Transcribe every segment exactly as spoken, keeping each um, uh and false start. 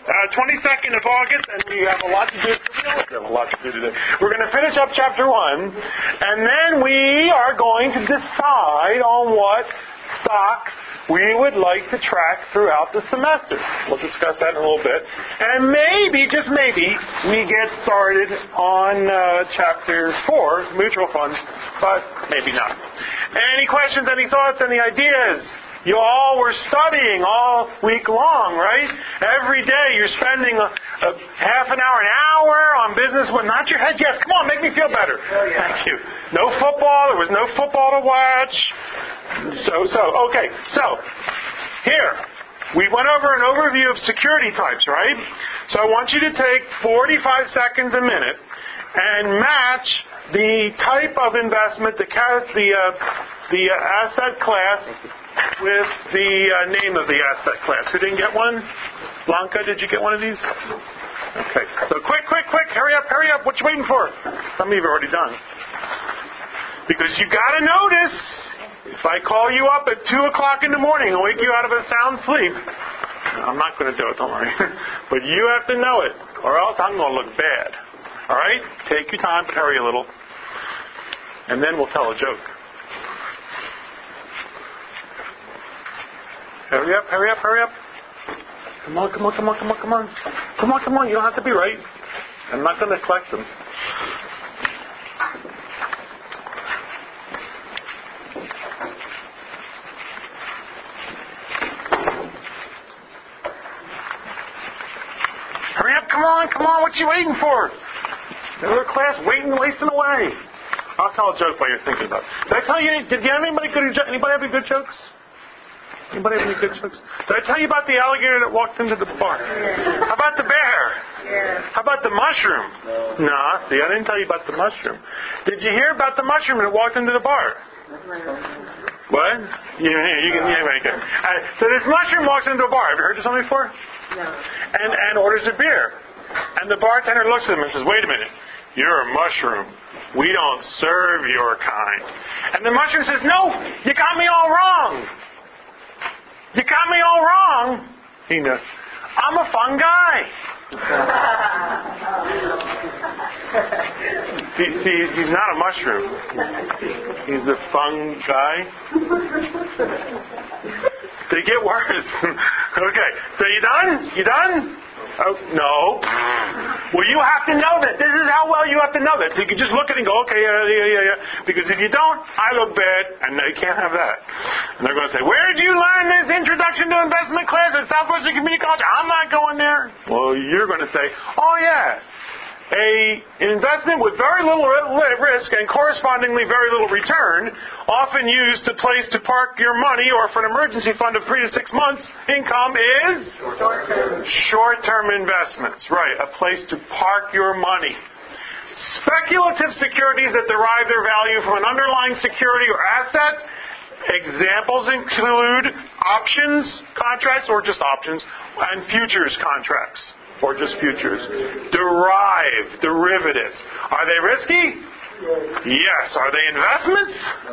Uh, twenty-second of August, and we have a lot to do. We have a lot to do today. We're going to finish up chapter one, and then we are going to decide on what stocks we would like to track throughout the semester. We'll discuss that in a little bit. And maybe, just maybe, we get started on uh, chapter four, mutual funds, but maybe not. Any questions, any thoughts, any ideas? You all were studying all week long, right? Every day you're spending a, a half an hour, an hour on business. Well, not your head. Yes, come on, make me feel better. Oh, yeah. Thank you. No football. There was no football to watch. So, so, okay. So, here, we went over an overview of security types, right? So I want you to take forty-five seconds a minute and match the type of investment, the, the, uh, the uh, asset class, with the uh, name of the asset class. Who didn't get one? Blanca, did you get one of these? Okay. So quick, quick, quick. Hurry up, hurry up. What you waiting for? Some of you have already done. Because you got to notice, if I call you up at two o'clock in the morning and wake you out of a sound sleep, I'm not going to do it, don't worry. But you have to know it, or else I'm going to look bad. All right? Take your time, but hurry a little. And then we'll tell a joke. Hurry up, hurry up, hurry up. Come on, come on, come on, come on, come on. Come on, come on, you don't have to be right. I'm not going to collect them. Hurry up, come on, come on, what you waiting for? Another class waiting, wasting away. I'll tell a joke while you're thinking about it. Did I tell you, did you have anybody good, anybody have any good jokes? Anybody have any good jokes? Did I tell you about the alligator that walked into the bar? Yeah. How about the bear? Yeah. How about the mushroom? No. Nah, see, I didn't tell you about the mushroom. Did you hear about the mushroom that walked into the bar? What? You, you can, yeah, right, good. Uh, so this mushroom walks into a bar. Have you heard this one before? No. And, and orders a beer. And the bartender looks at him and says, wait a minute. You're a mushroom. We don't serve your kind. And the mushroom says, no, you got me all wrong. You got me all wrong. He knows. I'm a fun guy. see, see, he's not a mushroom. He's a fun guy. They get worse. Okay, so you done? You done? Oh, no. Well, you have to know that. This is how well you have to know that. So you can just look at it and go, okay, yeah, yeah, yeah, yeah. Because if you don't, I look bad, and they can't have that. And they're going to say, where did you learn this introduction to investment class at Southwestern Community College? I'm not going there. Well, you're going to say, oh, yeah. A, an investment with very little risk and correspondingly very little return, often used to place to park your money or for an emergency fund of three to six months income is Short-term. Short-term investments. Right, a place to park your money. Speculative securities that derive their value from an underlying security or asset. Examples include options contracts or just options and futures contracts. Or just futures. Derived, derivatives. Are they risky? Yes. Are they investments?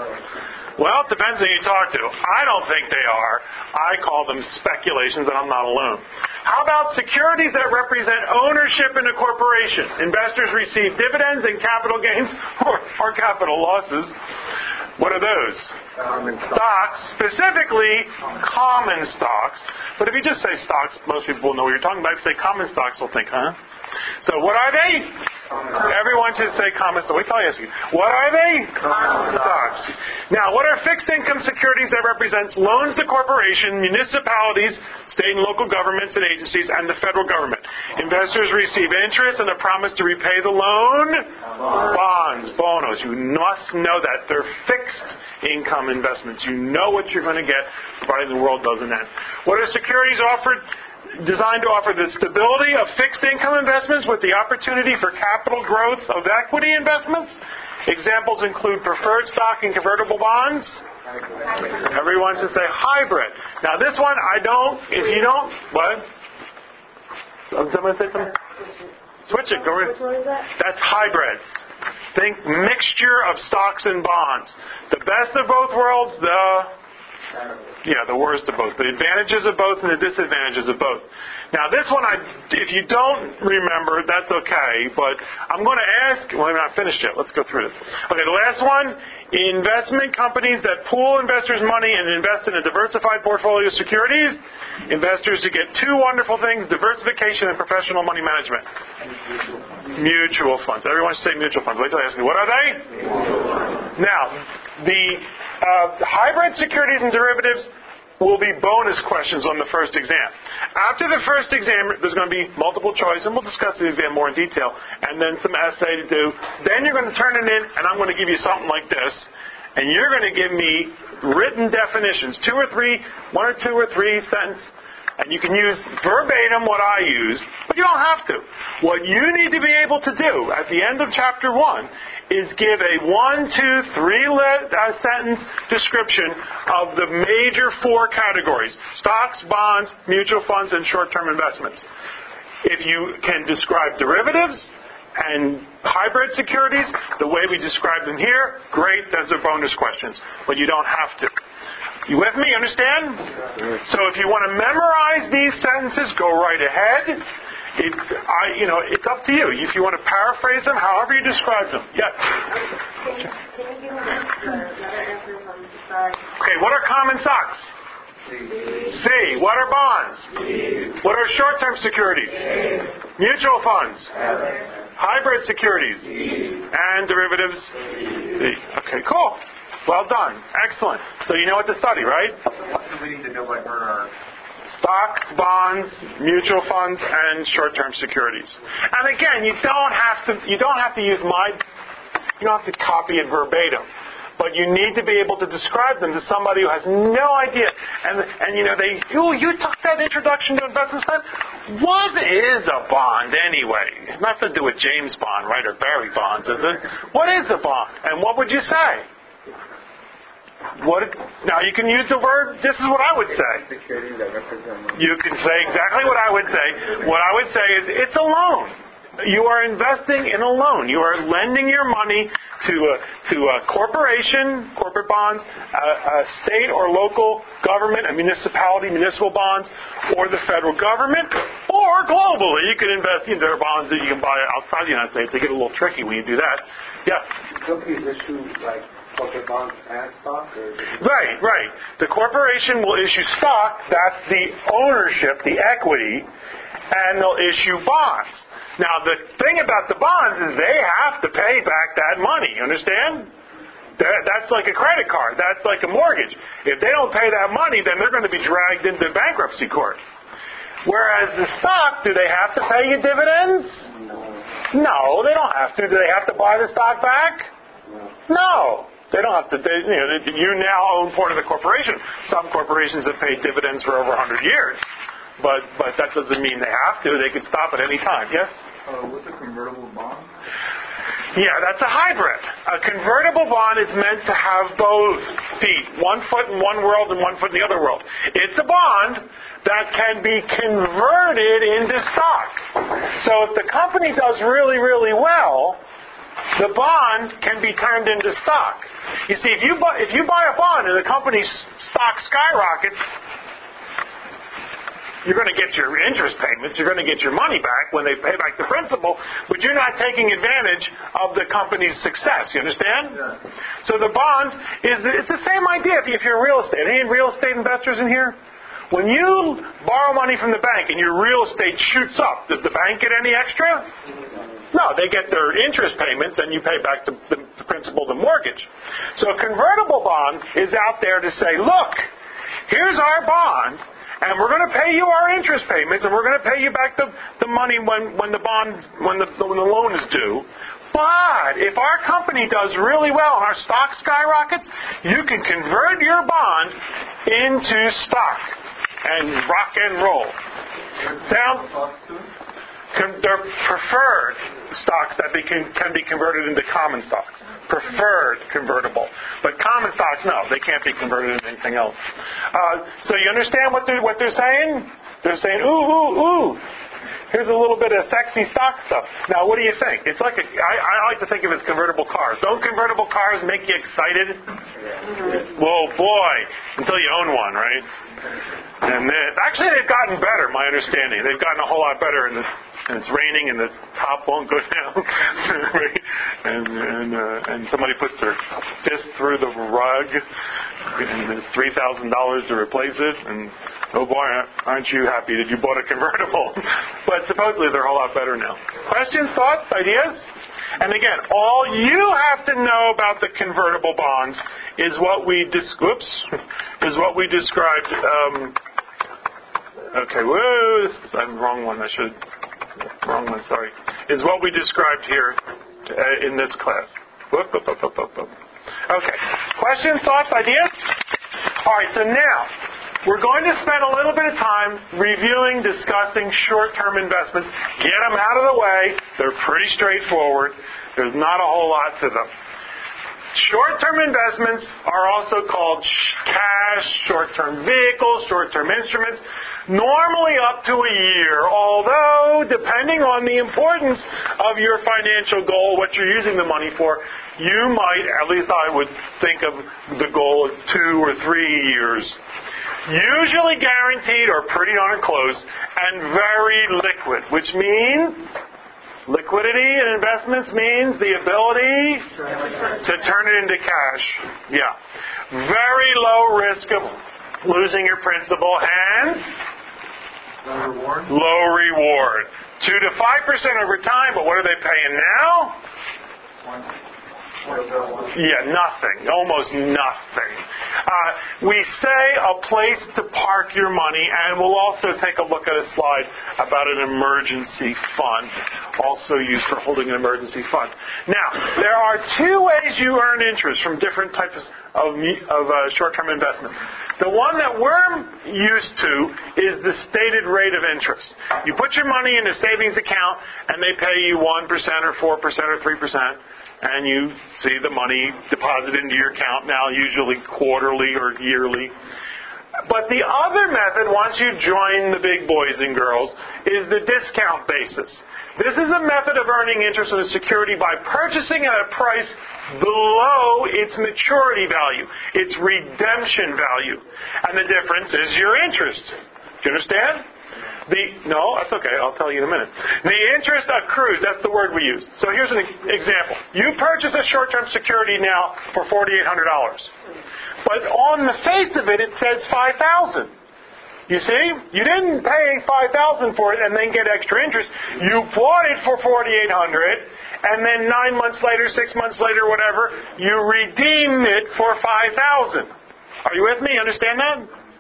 Well, it depends who you talk to. I don't think they are. I call them speculations, and I'm not alone. How about securities that represent ownership in a corporation? Investors receive dividends and capital gains or, or capital losses. What are those? Common stocks. Specifically, common stocks. But if you just say stocks, most people will know what you're talking about. If you say common stocks, they'll think, huh? So what are they? Everyone should say common stocks. Wait till I ask you. What are they? Common stocks. Now, what are fixed income securities that represents loans to corporations, municipalities, state and local governments and agencies, and the federal government? Investors receive interest and a promise to repay the loan. Bonds, bonos. You must know that. They're fixed income investments. You know what you're going to get, provided the world doesn't end. What are securities offered? Designed to offer the stability of fixed income investments with the opportunity for capital growth of equity investments. Examples include preferred stock and convertible bonds. Everyone should say hybrid. Now this one, I don't, if you don't, what? Someone say something? Switch it, go ahead. That's hybrids. Think mixture of stocks and bonds. The best of both worlds, the Yeah, the worst of both. The advantages of both and the disadvantages of both. Now, this one, I, if you don't remember, that's okay, but I'm going to ask, well, I'm not finished yet. Let's go through this. Okay, the last one, investment companies that pool investors' money and invest in a diversified portfolio of securities. Investors who get two wonderful things, diversification and professional money management. Mutual funds. Everyone should say mutual funds. Wait till I ask you, what are they? Now, the uh, hybrid securities and derivatives will be bonus questions on the first exam. After the first exam, there's going to be multiple choice, and we'll discuss the exam more in detail, and then some essay to do. Then you're going to turn it in, and I'm going to give you something like this, and you're going to give me written definitions, two or three, one or two or three sentence. And you can use verbatim what I use, but you don't have to. What you need to be able to do at the end of chapter one is give a one, two, three le- uh, sentence description of the major four categories: stocks, bonds, mutual funds, and short-term investments. If you can describe derivatives and hybrid securities the way we describe them here, great, those are bonus questions, but you don't have to. You with me? Understand? So if you want to memorize these sentences, go right ahead. It, I, you know, it's up to you. If you want to paraphrase them, however you describe them. Yeah. Can you, can you give me the other answers on the side? Okay, what are common stocks? C. What are bonds? D. What are short-term securities? D. Mutual funds? F. Hybrid securities? D. And derivatives? D. Okay, cool. Well done. Excellent. So you know what to study, right? What do we need to know by Bernard? Stocks, bonds, mutual funds, and short-term securities. And again, you don't have to. You don't have to use my. You don't have to copy it verbatim, but you need to be able to describe them to somebody who has no idea. And and you know they. Oh, you took that introduction to investment stuff. What is a bond anyway? It's nothing to do with James Bond, right, or Barry Bonds, is it? What is a bond? And what would you say? What, now you can use the word, this is what I would say. You can say exactly what I would say. What I would say is it's a loan. You are investing in a loan. You are lending your money to a, to a corporation, corporate bonds, a, a state or local government, a municipality, municipal bonds, or the federal government, or globally. You can invest in their bonds that you can buy outside the United States. They get a little tricky when you do that. Yeah. Companies issue like corporate bonds and stock? Or right, right. The corporation will issue stock, that's the ownership, the equity, and they'll issue bonds. Now, the thing about the bonds is they have to pay back that money, you understand? That, that's like a credit card. That's like a mortgage. If they don't pay that money, then they're going to be dragged into bankruptcy court. Whereas the stock, do they have to pay you dividends? no. No, they don't have to. Do they have to buy the stock back? No. No. They don't have to. They, you know, you now own part of the corporation. Some corporations have paid dividends for over one hundred years, but but that doesn't mean they have to. They can stop at any time. Yes. Uh, what's a convertible bond? Yeah, that's a hybrid. A convertible bond is meant to have both feet, one foot in one world and one foot in the other world. It's a bond that can be converted into stock. So if the company does really, really well, the bond can be turned into stock. You see, if you buy, if you buy a bond and the company's stock skyrockets, you're going to get your interest payments, you're going to get your money back when they pay back the principal, but you're not taking advantage of the company's success. You understand? Yeah. So the bond is, it's the same idea if you're real estate. Any real estate investors in here? When you borrow money from the bank and your real estate shoots up, does the bank get any extra? No, they get their interest payments and you pay back the, the, the principal, the mortgage. So a convertible bond is out there to say, look, here's our bond, and we're going to pay you our interest payments, and we're going to pay you back the, the money when, when the bond, when the, when the loan is due. But if our company does really well and our stock skyrockets, you can convert your bond into stock and rock and roll. Sound? They're preferred stocks that be, can, can be converted into common stocks. Preferred convertible. But common stocks, no, they can't be converted into anything else. Uh, so you understand what they're, what they're saying? They're saying, ooh, ooh, ooh. here's a little bit of sexy stock stuff. Now, what do you think? It's like a, I, I like to think of it as convertible cars. Don't convertible cars make you excited? Well, boy, until you own one, right? And then, actually, they've gotten better, my understanding. They've gotten a whole lot better in the and it's raining and the top won't go down, and and, uh, and somebody puts their fist through the rug, and it's three thousand dollars to replace it, and oh boy, aren't you happy that you bought a convertible? But supposedly they're a whole lot better now. Questions, thoughts, ideas? And again, all you have to know about the convertible bonds is what we dis- whoops, is what we described. Um, okay, whoa, this is, I'm the wrong one. I should. Wrong one, sorry. Is what we described here uh, in this class. Whoop, whoop, whoop, whoop, whoop. Okay. Questions, thoughts, ideas? All right, so now we're going to spend a little bit of time reviewing, discussing short-term investments. Get them out of the way. They're pretty straightforward. There's not a whole lot to them. Short-term investments are also called cash, short-term vehicles, short-term instruments, normally up to a year, although depending on the importance of your financial goal, what you're using the money for, you might, at least I would think of the goal as two or three years. Usually guaranteed or pretty darn close, and very liquid, which means liquidity in investments means the ability to turn it into cash. Yeah. Very low risk of losing your principal and Low reward? low reward. two to five percent over time, but what are they paying now? One. Yeah, nothing. Almost nothing. Uh, we say a place to park your money, and we'll also take a look at a slide about an emergency fund, also used for holding an emergency fund. Now, there are two ways you earn interest from different types of, of uh, short-term investments. The one that we're used to is the stated rate of interest. You put your money in a savings account, and they pay you one percent or four percent or three percent. And you see the money deposited into your account now, usually quarterly or yearly. But the other method, once you join the big boys and girls, is the discount basis. This is a method of earning interest in a security by purchasing at a price below its maturity value, its redemption value. And the difference is your interest. Do you understand? The, no, that's okay. I'll tell you in a minute. The interest accrues. That's the word we use. So here's an example. You purchase a short-term security now for four thousand eight hundred dollars. But on the face of it, it says five thousand dollars. You see? You didn't pay five thousand dollars for it and then get extra interest. You bought it for four thousand eight hundred dollars, and then nine months later, six months later, whatever, you redeem it for five thousand dollars. Are you with me? Understand that?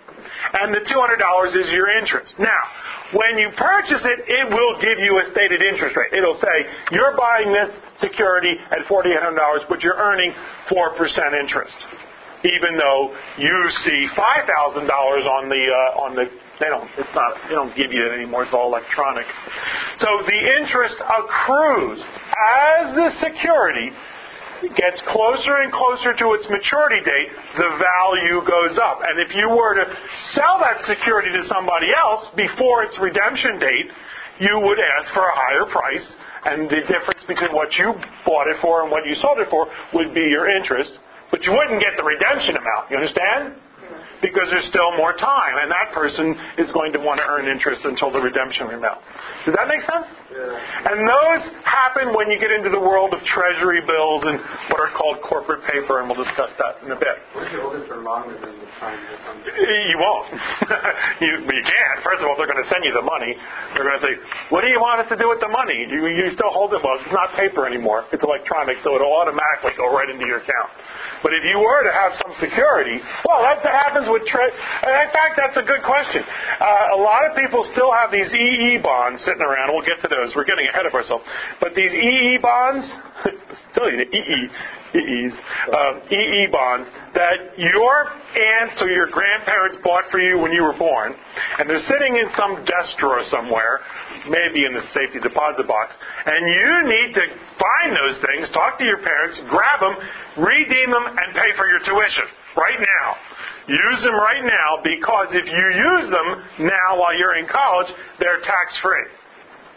And the two hundred dollars is your interest. Now, when you purchase it, it will give you a stated interest rate. It'll say, you're buying this security at four thousand eight hundred dollars, but you're earning four percent interest. Even though you see five thousand dollars on the, uh, on the, they don't, it's not, they don't give you it anymore, it's all electronic. So the interest accrues as the security gets closer and closer to its maturity date, the value goes up. And if you were to sell that security to somebody else before its redemption date, you would ask for a higher price, and the difference between what you bought it for and what you sold it for would be your interest, but you wouldn't get the redemption amount. You understand? Because there's still more time, and that person is going to want to earn interest until the redemption amount. Does that make sense? Yeah. And those happen when you get into the world of treasury bills and what are called corporate paper, and we'll discuss that in a bit. What if you hold it for longer than the time you're on? You won't. you, you can't. First of all, they're going to send you the money. They're going to say, what do you want us to do with the money? You, you still hold it. Well, it's not paper anymore. It's electronic, so it'll automatically go right into your account. But if you were to have some security, well, that, that happens with tre- in fact, that's a good question. Uh, a lot of people still have these E E bonds sitting around. We'll get to those. We're getting ahead of ourselves. But these E E bonds, still you know, E E, E Es, um, E E bonds that your aunts or your grandparents bought for you when you were born, and they're sitting in some desk drawer somewhere, maybe in the safety deposit box, and you need to find those things, talk to your parents, grab them, redeem them, and pay for your tuition right now. Use them right now, because if you use them now while you're in college, they're tax-free.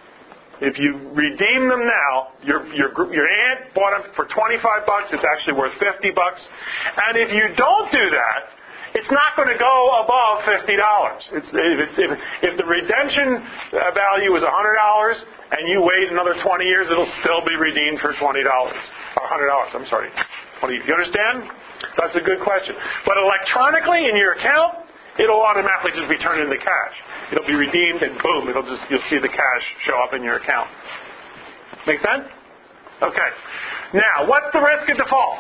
If you redeem them now, your your your aunt bought them for twenty-five bucks. It's actually worth fifty bucks. And if you don't do that, it's not going to go above fifty dollars. It's, if, it's, if, if the redemption value is one hundred dollars and you wait another twenty years, it'll still be redeemed for twenty dollars. Or one hundred dollars, I'm sorry. twenty, you understand? So that's a good question. But electronically in your account, it'll automatically just be turned into cash. It'll be redeemed and boom, it'll just you'll see the cash show up in your account. Make sense? Okay. Now, what's the risk of default?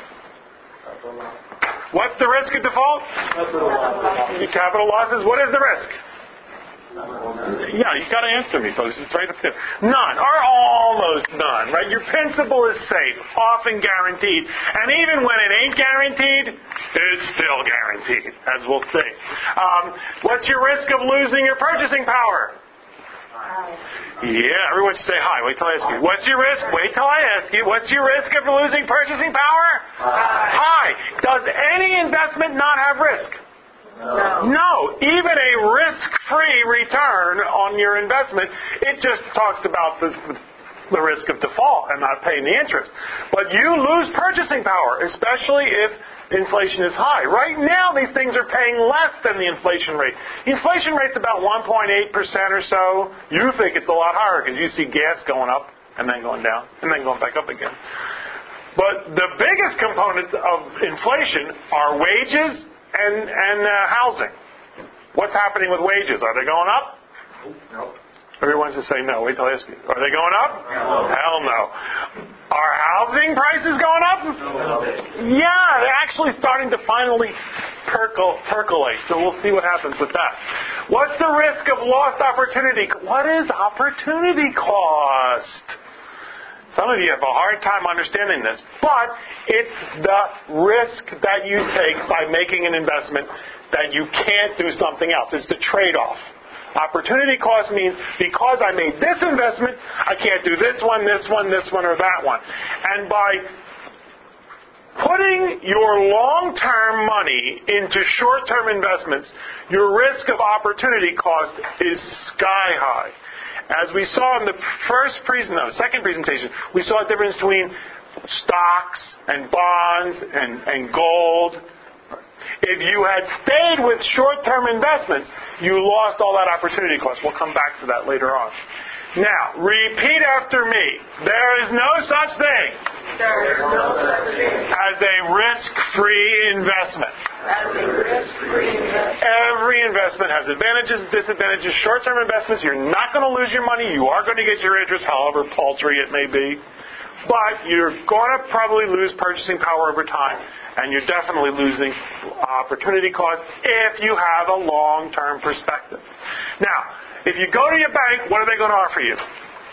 What's the risk of default? Capital losses. What is the risk? Yeah, you've got to answer me, folks. It's right up there. None, or almost none, right? Your principal is safe, often guaranteed. And even when it ain't guaranteed, it's still guaranteed, as we'll see. Um, what's your risk of losing your purchasing power? Yeah, everyone should say hi. Wait till I ask you. What's your risk? Wait till I ask you. What's your risk of losing purchasing power? High. Does any investment not have risk? No. No. Even a risk-free return on your investment, it just talks about the, the risk of default and not paying the interest. But you lose purchasing power, especially if inflation is high. Right now, these things are paying less than the inflation rate. The inflation rate's about one point eight percent or so. You think it's a lot higher because you see gas going up and then going down and then going back up again. But the biggest components of inflation are wages and, and uh, housing. What's happening with wages? Are they going up? No. Everyone's just saying no. Wait till I ask you. Are they going up? No. Hell no. Are housing prices going up? No. Yeah, they're actually starting to finally percol- percolate. So we'll see what happens with that. What's the risk of lost opportunity? What is opportunity cost? Some of you have a hard time understanding this, but it's the risk that you take by making an investment that you can't do something else. It's the trade-off. Opportunity cost means because I made this investment, I can't do this one, this one, this one, or that one. And by putting your long-term money into short-term investments, your risk of opportunity cost is sky high. As we saw in the first present, no, second presentation, we saw a difference between stocks and bonds and, and gold. If you had stayed with short-term investments, you lost all that opportunity cost. We'll come back to that later on. Now, repeat after me. There is no such thing There is no such thing as a risk-free investment. as a risk-free investment. Every investment has advantages and disadvantages. Short-term investments, you're not going to lose your money. You are going to get your interest, however paltry it may be. But you're going to probably lose purchasing power over time. And you're definitely losing opportunity cost if you have a long-term perspective. Now, if you go to your bank, what are they going to offer you?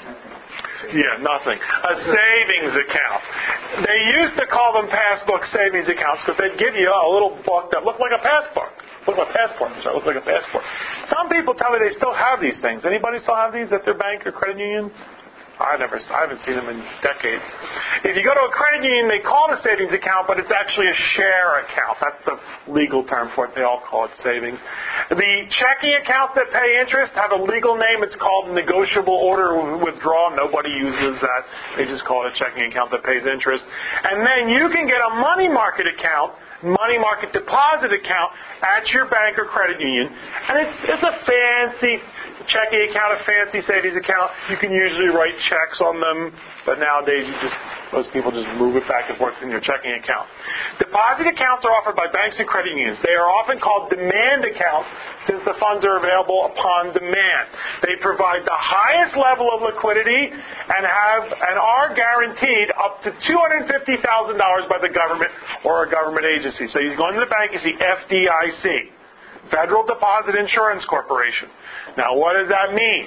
Yeah, nothing. A savings account. They used to call them passbook savings accounts because they'd give you a little book that looked like a passbook. Looked like a passport. I'm sorry, looked like a passport. Some people tell me they still have these things. Anybody still have these at their bank or credit union? I never, I haven't seen them in decades. If you go to a credit union, they call it a savings account, but it's actually a share account. That's the legal term for it. They all call it savings. The checking accounts that pay interest have a legal name. It's called negotiable order withdrawal. Nobody uses that. They just call it a checking account that pays interest. And then you can get a money market account, money market deposit account at your bank or credit union. And it's, it's a fancy checking account, a fancy savings account. You can usually write checks on them, but nowadays you just most people just move it back and forth in your checking account. Deposit accounts are offered by banks and credit unions. They are often called demand accounts since the funds are available upon demand. They provide the highest level of liquidity and have and are guaranteed up to two hundred fifty thousand dollars by the government or a government agency. So you go into the bank, you see F D I C, Federal Deposit Insurance Corporation. Now, what does that mean?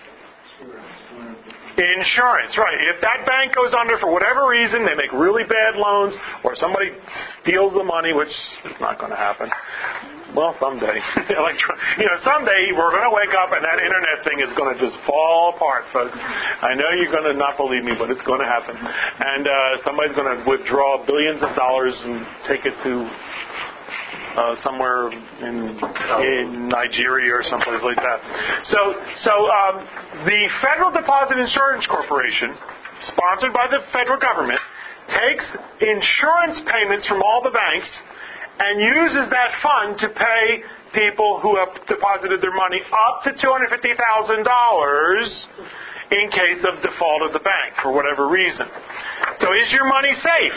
Insurance, right. If that bank goes under for whatever reason, they make really bad loans, or somebody steals the money, which is not going to happen. Well, someday. like, you know, someday we're going to wake up and that internet thing is going to just fall apart, folks. I know you're going to not believe me, but it's going to happen. And uh, somebody's going to withdraw billions of dollars and take it to uh, somewhere in in Nigeria or someplace like that. So, so um, the Federal Deposit Insurance Corporation, sponsored by the federal government, takes insurance payments from all the banks and uses that fund to pay people who have deposited their money up to two hundred fifty thousand dollars in case of default of the bank for whatever reason. So is your money safe?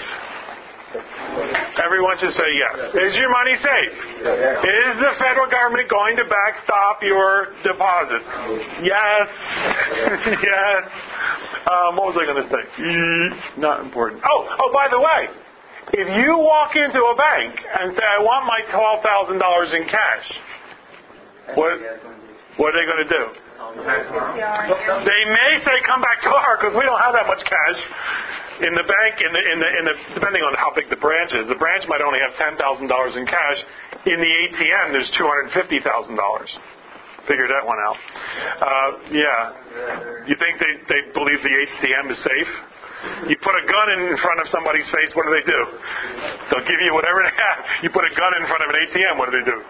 Everyone should say yes. Is your money safe? Is the federal government going to backstop your deposits? Yes. Yes. Um, what was I going to say? Not important. Oh, oh, by the way, if you walk into a bank and say, I want my twelve thousand dollars in cash, what, what are they going to do? They may say, come back to our, because we don't have that much cash. In the bank, in the, in the, in the, depending on how big the branch is, the branch might only have ten thousand dollars in cash. In the A T M, there's two hundred fifty thousand dollars. Figured that one out. Uh, yeah. You think they, they believe the A T M is safe? You put a gun in front of somebody's face, what do they do? They'll give you whatever they have. You put a gun in front of an A T M, what do they do?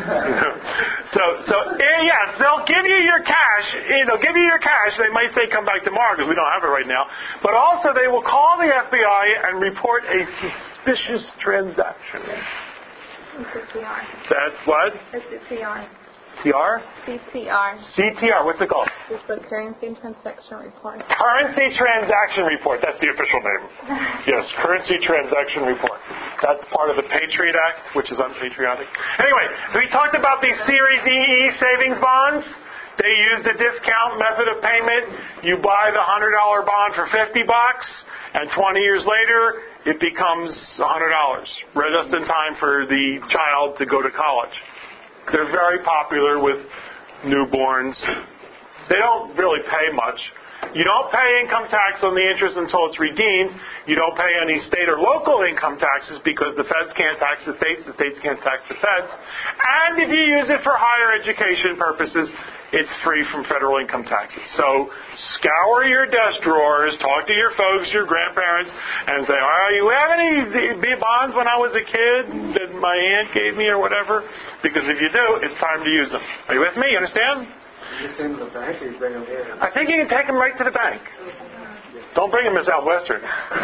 so, so yes, they'll give you your cash. They'll give you your cash. They might say, come back tomorrow because we don't have it right now. But also, they will call the F B I and report a suspicious transaction. C T R. That's what? It's C T R. C R? C T R. C T R. What's it called? It's the Currency Transaction Report. Currency Transaction Report. That's the official name. Yes, Currency Transaction Report. That's part of the Patriot Act, which is unpatriotic. Anyway, we talked about these Series E E savings bonds. They use the discount method of payment. You buy the one hundred dollars bond for fifty bucks, and twenty years later, it becomes one hundred dollars, just in time for the child to go to college. They're very popular with newborns. They don't really pay much. You don't pay income tax on the interest until it's redeemed. You don't pay any state or local income taxes because the feds can't tax the states, the states can't tax the feds. And if you use it for higher education purposes, it's free from federal income taxes. So scour your desk drawers, talk to your folks, your grandparents, and say, oh, you have any bonds when I was a kid that my aunt gave me or whatever? Because if you do, it's time to use them. Are you with me? You understand? You send them to the bank or you bring them here? I think you can take them right to the bank. Don't bring them to Southwestern.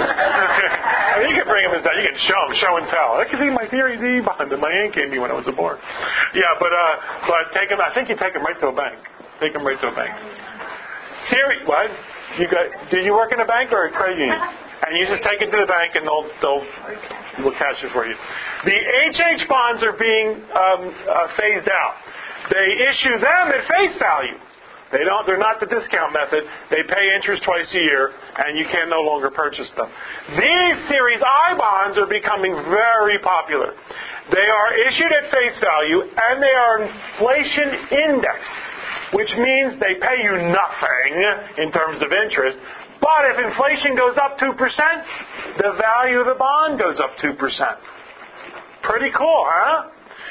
I mean, you can bring them inside. You can show them, show and tell. Look at my Series E bond that my aunt gave me when I was born. Yeah, but uh, but take them. I think you take them right to a bank. Take them right to a bank. Series, what? You got? Did you work in a bank or a credit union? And you just take it to the bank and they'll they'll will cash it for you. The H H bonds are being um, uh, phased out. They issue them at face value. They don't. They're not the discount method. They pay interest twice a year, and you can no longer purchase them. These Series I bonds are becoming very popular. They are issued at face value, and they are inflation indexed, which means they pay you nothing in terms of interest. But if inflation goes up two percent, the value of the bond goes up two percent. Pretty cool, huh?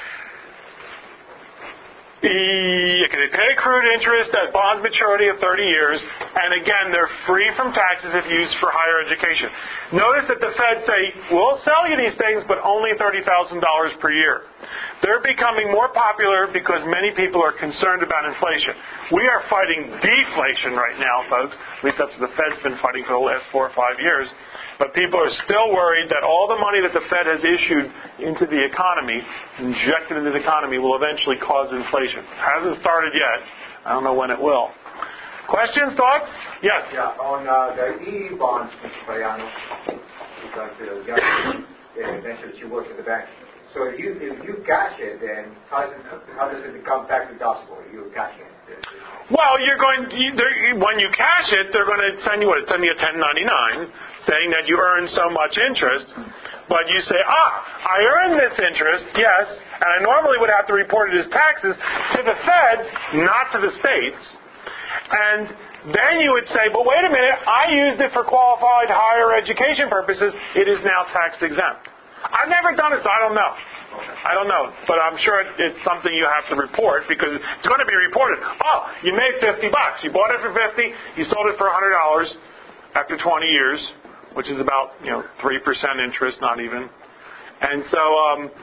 You can pay accrued interest at bond maturity of thirty years, and again, they're free from taxes if used for higher education. Notice that the Fed say, we'll sell you these things, but only thirty thousand dollars per year. They're becoming more popular because many people are concerned about inflation. We are fighting deflation right now, folks. At least that's what the Fed's been fighting for the last four or five years. But people are still worried that all the money that the Fed has issued into the economy, injected into the economy, will eventually cause inflation. Hasn't started yet. I don't know when it will. Questions, thoughts? Yes? Yeah, on uh, the E E bonds, Mister Payano, because the government eventually you work for the bank. So if you if you cash it, then how does it, how does it become tax deductible? You cash it. Well, you're going you, when you cash it, they're going to send you what? Send you a ten ninety-nine saying that you earn so much interest. But you say, ah, I earned this interest, yes, and I normally would have to report it as taxes to the feds, not to the states. And then you would say, but wait a minute, I used it for qualified higher education purposes. It is now tax exempt. I've never done it, so I don't know. I don't know, but I'm sure it's something you have to report because it's going to be reported. Oh, you made fifty bucks. You bought it for fifty. You sold it for one hundred dollars after twenty years, which is about you know three percent interest, not even. And so, um,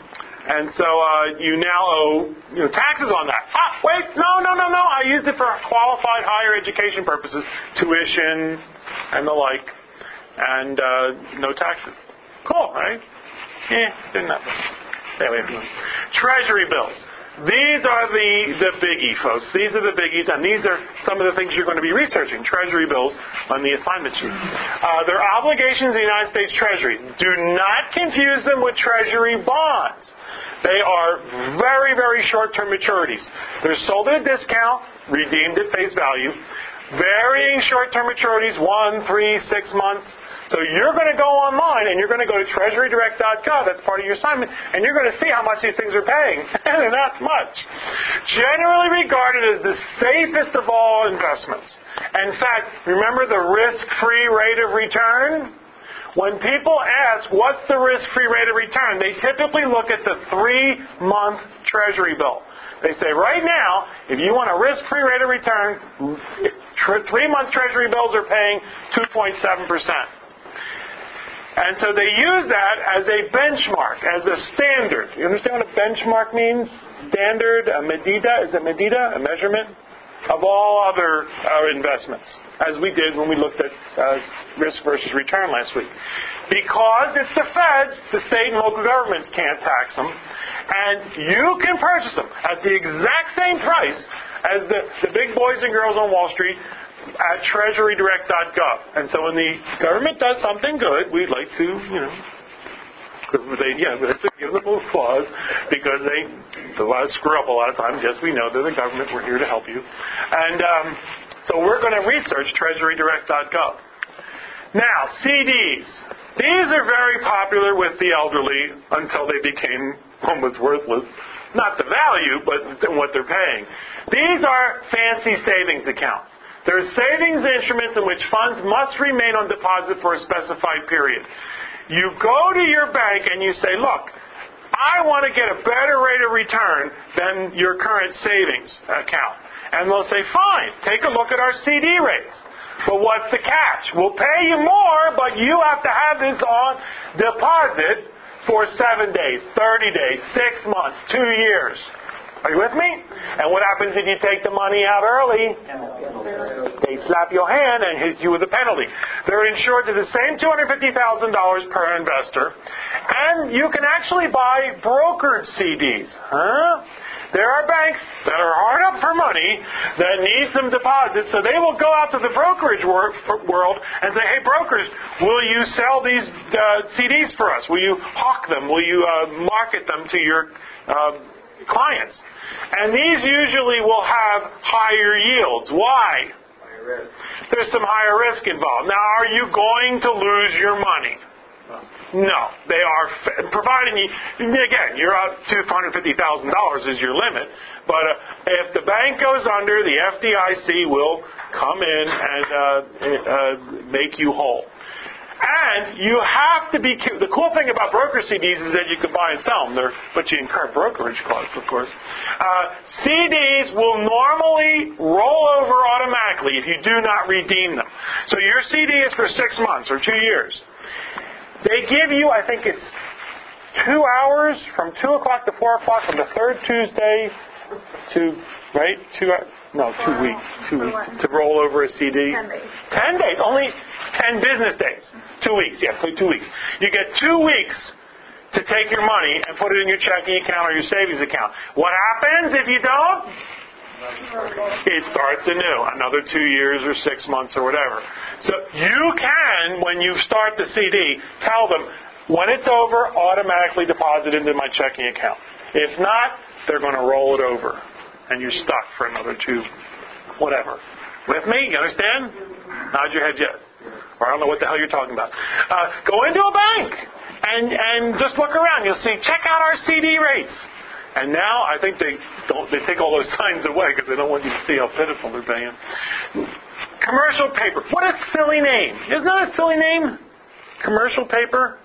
And so uh, you now owe you know, taxes on that. Ah, wait, no, no, no, no. I used it for qualified higher education purposes, tuition and the like, and uh, no taxes. Cool, right? Yeah, didn't have that. Stay away from them. Treasury bills. These are the, the biggie, folks. These are the biggies, and these are some of the things you're going to be researching. Treasury bills on the assignment sheet. Uh, they're obligations of the United States Treasury. Do not confuse them with Treasury bonds. They are very, very short-term maturities. They're sold at a discount, redeemed at face value. Varying short-term maturities, one, three, six months. So you're going to go online and you're going to go to treasury direct dot gov, that's part of your assignment, and you're going to see how much these things are paying. And they're not much. Generally regarded as the safest of all investments. In fact, remember the risk-free rate of return? When people ask, what's the risk-free rate of return, they typically look at the three-month treasury bill. They say, right now, if you want a risk-free rate of return, three-month treasury bills are paying two point seven percent. And so they use that as a benchmark, as a standard. You understand what a benchmark means? Standard, a medida, is it medida, a measurement of all other uh, investments, as we did when we looked at uh, risk versus return last week. Because it's the feds, the state and local governments can't tax them, and you can purchase them at the exact same price as the, the big boys and girls on Wall Street at treasury direct dot gov. And so when the government does something good, we'd like to, you know, they, yeah, we have to give them applause because they a lot of screw up a lot of times. Yes, we know they're the government. We're here to help you. And um, so we're going to research treasury direct dot gov. Now, C Ds. These are very popular with the elderly until they became almost worthless. Not the value, but what they're paying. These are fancy savings accounts. They're savings instruments in which funds must remain on deposit for a specified period. You go to your bank and you say, look, I want to get a better rate of return than your current savings account. And they'll say, fine, take a look at our C D rates. But what's the catch? We'll pay you more, but you have to have this on deposit for seven days, thirty days, six months, two years. Are you with me? And what happens if you take the money out early? They slap your hand and hit you with a penalty. They're insured to the same two hundred fifty thousand dollars per investor. And you can actually buy brokered C Ds. Huh? There are banks that are hard up for money that need some deposits, so they will go out to the brokerage world and say, hey, brokers, will you sell these uh, C Ds for us? Will you hawk them? Will you uh, market them to your uh, clients? And these usually will have higher yields. Why? Higher risk. There's some higher risk involved. Now, are you going to lose your money? No. They are, providing you, again, you're up two hundred fifty thousand dollars is your limit. But uh, if the bank goes under, the F D I C will come in and uh, uh, make you whole. And you have to be, the cool thing about broker C Ds is that you can buy and sell them, They're, but you incur brokerage costs, of course. Uh, C Ds will normally roll over automatically if you do not redeem them. So your C D is for six months or two years. They give you, I think it's two hours from two o'clock to four o'clock on the third Tuesday to, right, two No, two weeks. Two weeks to roll over a C D. Ten days. Ten days. Only ten business days. Two weeks. Yeah, two weeks. You get two weeks to take your money and put it in your checking account or your savings account. What happens if you don't? It starts anew. Another two years or six months or whatever. So you can, when you start the C D, tell them, when it's over, automatically deposit into my checking account. If not, they're going to roll it over. And you're stuck for another two, whatever. With me? You understand? Nod your head yes. Or I don't know what the hell you're talking about. Uh, go into a bank and and just look around. You'll see, check out our C D rates. And now I think they don't. They take all those signs away because they don't want you to see how pitiful they're paying. Commercial paper. What a silly name! Isn't that a silly name? Commercial paper.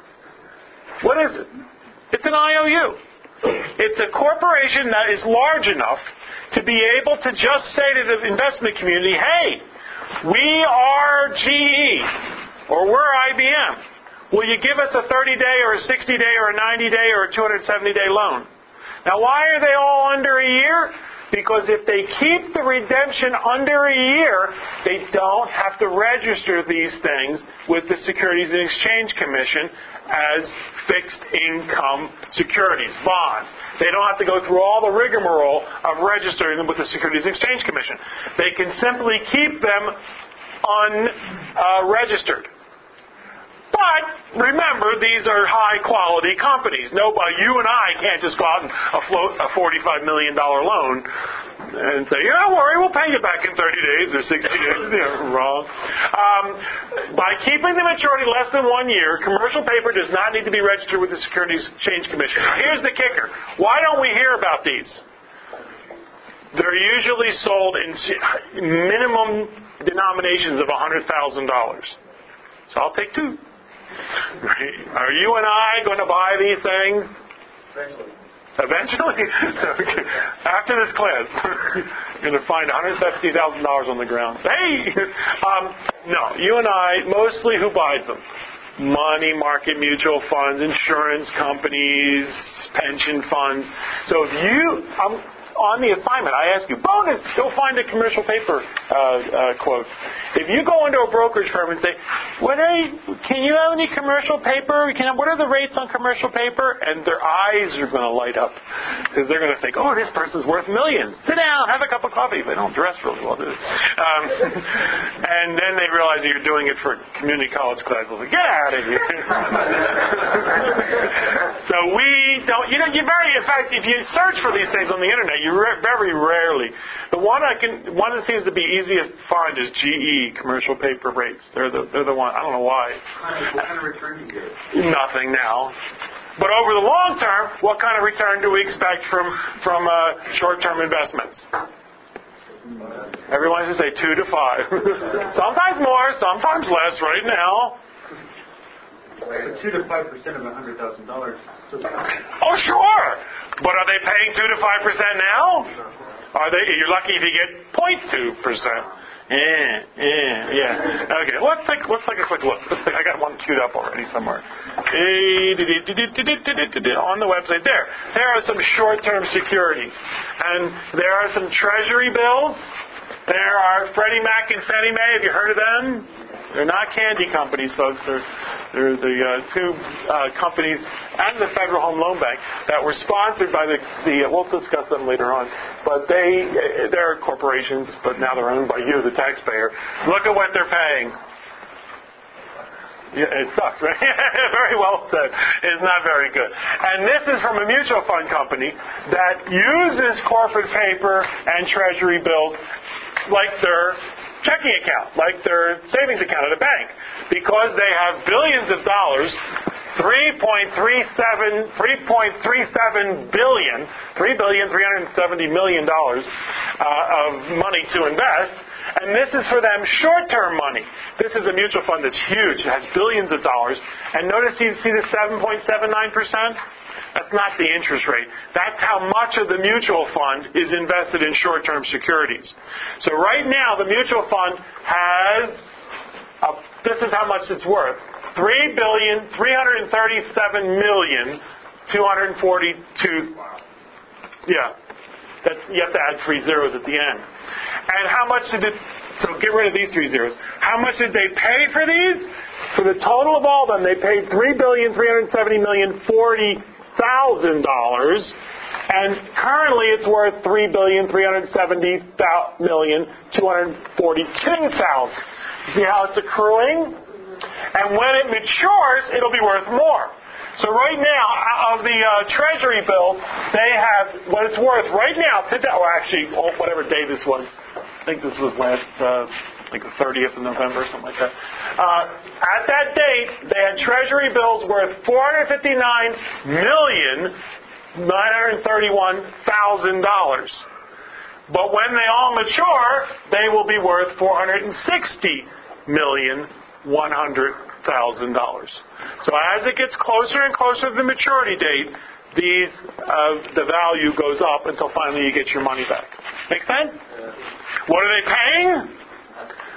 What is it? It's an I O U. It's a corporation that is large enough to be able to just say to the investment community, hey, we are G E, or we're I B M. will you give us a thirty-day or a sixty-day or a ninety-day or a two hundred seventy-day loan? Now, why are they all under a year? Because if they keep the redemption under a year, they don't have to register these things with the Securities and Exchange Commission as fixed income securities, bonds. They don't have to go through all the rigmarole of registering them with the Securities and Exchange Commission. They can simply keep them unregistered. Uh, But remember, these are high-quality companies. Nobody, you and I can't just go out and afloat a forty-five million dollars loan and say, yeah, don't worry, we'll pay you back in thirty days or sixty days. Yeah, wrong. Um, by keeping the maturity less than one year, commercial paper does not need to be registered with the Securities and Exchange Commission. Now, here's the kicker. Why don't we hear about these? They're usually sold in minimum denominations of one hundred thousand dollars. So I'll take two. Are you and I going to buy these things? Eventually. Eventually? Okay. After this class, you're going to find one hundred fifty thousand dollars on the ground. Hey! Um, no, you and I, mostly who buys them? Money market mutual funds, insurance companies, pension funds. So if you... Um, on the assignment, I ask you, bonus, go find a commercial paper uh, uh, quote. If you go into a brokerage firm and say, what are you, can you have any commercial paper? Can, what are the rates on commercial paper? And their eyes are going to light up because they're going to think, oh, this person's worth millions. Sit down, have a cup of coffee. They don't dress really well, do they? Um, and then they realize that you're doing it for community college classes. Like, get out of here. So we don't, you know, you very, in fact, if you search for these things on the internet, you re- very rarely. The one I can, one that seems to be easiest to find is G E, commercial paper rates. They're the, they're the one. I don't know why. What kind of return do you get? Nothing now. But over the long term, what kind of return do we expect from from uh, short-term investments? Everyone should say two to five. Sometimes more, sometimes less. Right now. But two to five percent of a hundred thousand dollars. Oh, sure. But are they paying two to five percent now? Are they? You're lucky if you get point two percent. Yeah, yeah, yeah. Okay, let's take let's take a quick look. Let's take, I got one queued up already somewhere. On the website, there, there are some short-term securities, and there are some Treasury bills. There are Freddie Mac and Fannie Mae. Have you heard of them? They're not candy companies, folks. They're they're the uh, two uh, companies and the Federal Home Loan Bank that were sponsored by the the. Uh, we'll discuss them later on. But they they're corporations, but now they're owned by you, the taxpayer. Look at what they're paying. Yeah, it sucks, right? Very well said. It's not very good. And this is from a mutual fund company that uses corporate paper and Treasury bills like their checking account, like their savings account at a bank, because they have billions of dollars, three point three seven billion, three billion three hundred seventy million dollars uh, of money to invest, and this is for them short-term money. This is a mutual fund that's huge. It has billions of dollars, and notice you see the seven point seven nine percent? That's not the interest rate. That's how much of the mutual fund is invested in short-term securities. So right now, the mutual fund has, a, this is how much it's worth, three billion three hundred thirty-seven million two hundred forty-two. Yeah, that's, you have to add three zeros at the end. And how much did it, so get rid of these three zeros. How much did they pay for these? For the total of all of them, they paid three billion three hundred seventy million forty thousand dollars, and currently it's worth three billion three hundred seventy million two hundred forty-two thousand. See how it's accruing? And when it matures, it'll be worth more. So right now, of the uh, Treasury bills, they have what it's worth right now. Today, or actually, whatever day this was. I think this was last, uh, like the thirtieth of November, something like that. Uh, at that date, they had Treasury bills worth four hundred fifty-nine million nine hundred thirty-one thousand dollars. But when they all mature, they will be worth four hundred sixty million one hundred thousand dollars. So as it gets closer and closer to the maturity date, these uh, the value goes up until finally you get your money back. Make sense? What are they paying?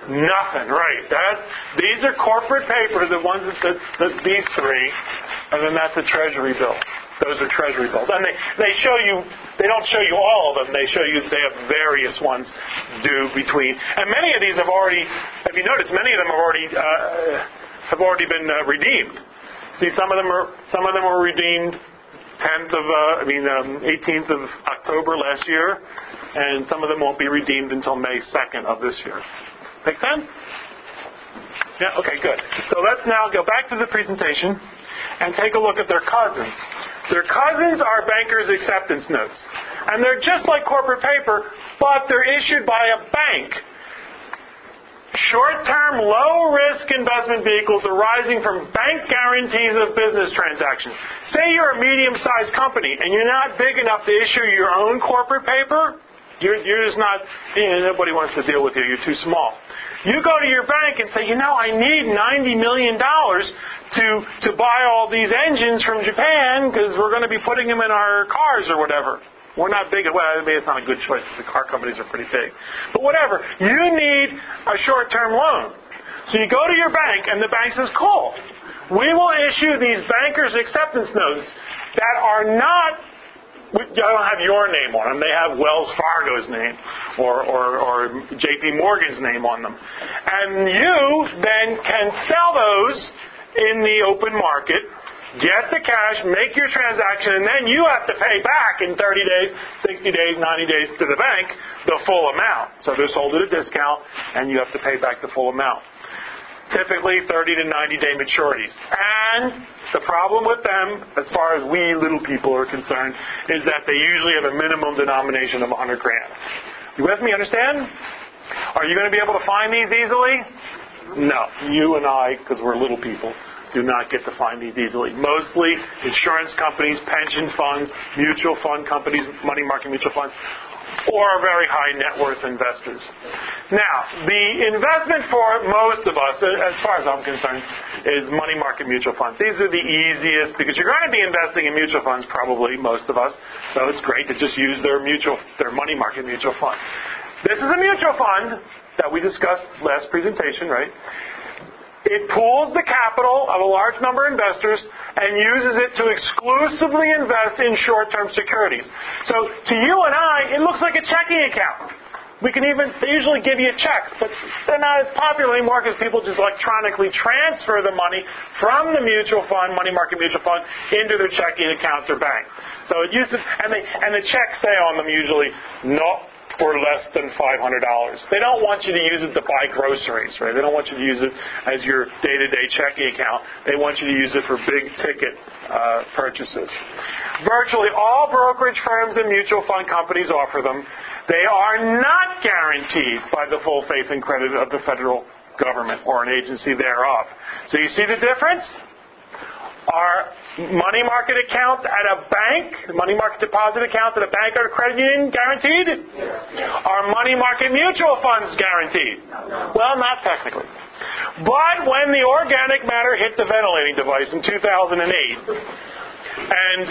Nothing, right. That, these are corporate paper, the ones that, that, that these three, and then that's a treasury bill. Those are treasury bills. And they, they show you, they don't show you all of them, they show you, they have various ones due between. And many of these have already, if you notice, many of them have already, uh, have already been uh, redeemed. See, some of them are, some of them were redeemed tenth of, uh, I mean, um, eighteenth of October last year, and some of them won't be redeemed until May second of this year. Make sense? Yeah, okay, good. So let's now go back to the presentation and take a look at their cousins. Their cousins are bankers' acceptance notes. And they're just like corporate paper, but they're issued by a bank. Short-term, low-risk investment vehicles arising from bank guarantees of business transactions. Say you're a medium-sized company and you're not big enough to issue your own corporate paper. You're, you're just not, you know, nobody wants to deal with you. You're too small. You go to your bank and say, you know, I need ninety million dollars to, to buy all these engines from Japan because we're going to be putting them in our cars or whatever. We're not big. Well, maybe it's not a good choice because the car companies are pretty big. But whatever. You need a short-term loan. So you go to your bank and the bank says, cool. We will issue these bankers' acceptance notes that are not, they don't have your name on them. They have Wells Fargo's name or, or, or J P Morgan's name on them. And you then can sell those in the open market, get the cash, make your transaction, and then you have to pay back in thirty days, sixty days, ninety days to the bank the full amount. So they're sold at a discount, and you have to pay back the full amount. Typically thirty to ninety day maturities. And the problem with them, as far as we little people are concerned, is that they usually have a minimum denomination of one hundred grand. You with me? Understand? Are you going to be able to find these easily? No. You and I, because we're little people, do not get to find these easily. Mostly insurance companies, pension funds, mutual fund companies, money market mutual funds, or very high net worth investors. Now, the investment for most of us, as far as I'm concerned, is money market mutual funds. These are the easiest because you're going to be investing in mutual funds, probably most of us. So it's great to just use their mutual, their money market mutual fund. This is a mutual fund that we discussed last presentation, right? It pools the capital of a large number of investors and uses it to exclusively invest in short-term securities. So to you and I, it looks like a checking account. We can even, they usually give you checks, but they're not as popular anymore because people just electronically transfer the money from the mutual fund, money market mutual fund, into their checking accounts or bank. So it uses, and they, and the checks say on them usually, no, for less than five hundred dollars. They don't want you to use it to buy groceries, right? They don't want you to use it as your day-to-day checking account. They want you to use it for big-ticket uh, purchases. Virtually all brokerage firms and mutual fund companies offer them. They are not guaranteed by the full faith and credit of the federal government or an agency thereof. So you see the difference? Are money market accounts at a bank, money market deposit accounts at a bank or a credit union guaranteed? Yes. Are money market mutual funds guaranteed? No. Well, not technically. But when the organic matter hit the ventilating device in two thousand eight, and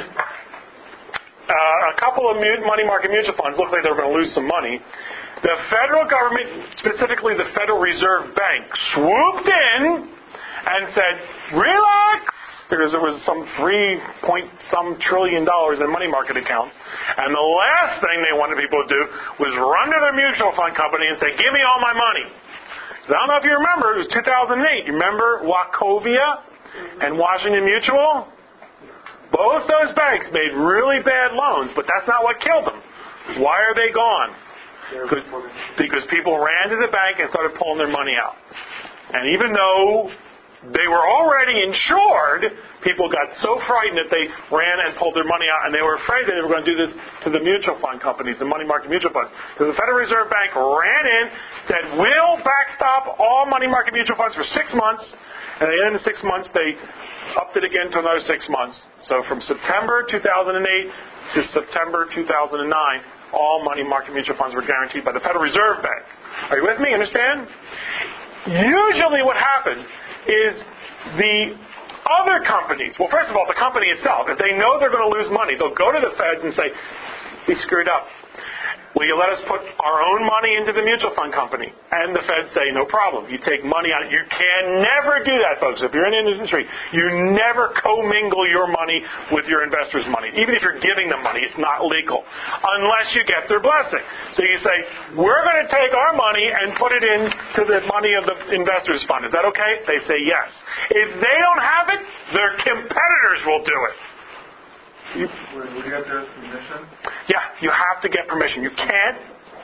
uh, a couple of money market mutual funds looked like they were going to lose some money, the federal government, specifically the Federal Reserve Bank, swooped in and said, relax! Because there was some three point some trillion dollars in money market accounts. And the last thing they wanted people to do was run to their mutual fund company and say, give me all my money. So I don't know if you remember, it was two thousand eight. You remember Wachovia and Washington Mutual? Both those banks made really bad loans, but that's not what killed them. Why are they gone? Because people ran to the bank and started pulling their money out. And even though they were already insured, people got so frightened that they ran and pulled their money out, and they were afraid that they were going to do this to the mutual fund companies, the money market mutual funds. So the Federal Reserve Bank ran in, said, we'll backstop all money market mutual funds for six months, and at the end of the six months, they upped it again to another six months. So from September two thousand eight to September two thousand nine, all money market mutual funds were guaranteed by the Federal Reserve Bank. Are you with me? Understand? Usually what happens is the other companies, well, first of all, the company itself, if they know they're going to lose money, they'll go to the Feds and say, We screwed up. Will you let us put our own money into the mutual fund company? And the feds say, no problem. You take money out. You can never do that, folks. If you're in the industry, you never commingle your money with your investors' money. Even if you're giving them money, it's not legal unless you get their blessing. So you say, we're going to take our money and put it into the money of the investors' fund. Is that okay? They say yes. If they don't have it, their competitors will do it. You, would you have to ask permission? Yeah, you have to get permission. You can't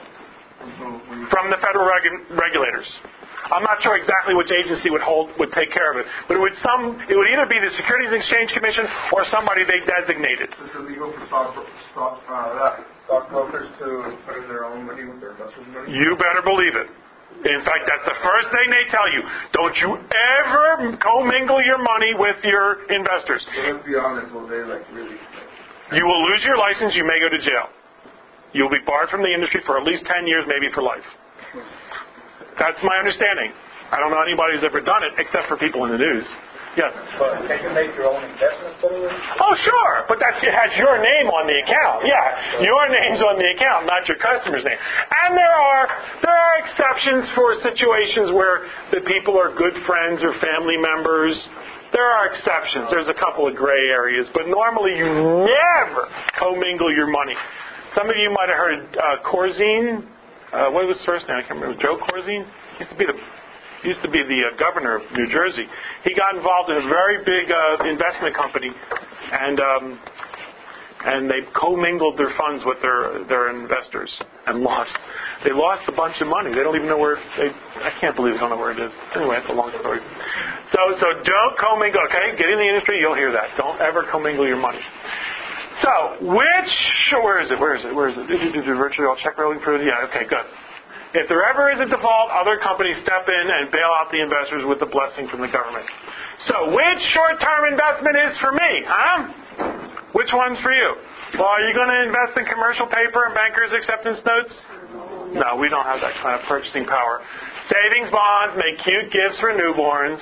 from the federal regu- regulators. I'm not sure exactly which agency would hold would take care of it, but it would some it would either be the Securities and Exchange Commission or somebody they designated. Is it legal for stock, stock, uh, stockbrokers to put in their own money with their investors' money? You better believe it. In fact, that's the first thing they tell you. Don't you ever commingle your money with your investors. So let's be honest, will they like really? You will lose your license. You may go to jail. You'll be barred from the industry for at least ten years, maybe for life. That's my understanding. I don't know anybody who's ever done it, except for people in the news. Yes? But can you make your own investments anyway? Oh, sure. But that's, it has your name on the account. Yeah. Your name's on the account, not your customer's name. And there are there are exceptions for situations where the people are good friends or family members. There are exceptions. There's a couple of gray areas. But normally you never commingle your money. Some of you might have heard uh, Corzine. Uh, what was his first name? I can't remember. Joe Corzine? He used to be the used to be the uh, governor of New Jersey. He got involved in a very big uh, investment company, and um, and they commingled their funds with their their investors and lost. They lost a bunch of money. They don't even know where. They, I can't believe they don't know where it is. Anyway, that's a long story. So so don't commingle. Okay, get in the industry. You'll hear that. Don't ever commingle your money. So which where is it? Where is it? Where is it? Virtually all check rolling proof. Yeah. Okay. Good. If there ever is a default, other companies step in and bail out the investors with the blessing from the government. So which short-term investment is for me, huh? Which one's for you? Well, are you going to invest in commercial paper and bankers' acceptance notes? No, we don't have that kind of purchasing power. Savings bonds make cute gifts for newborns.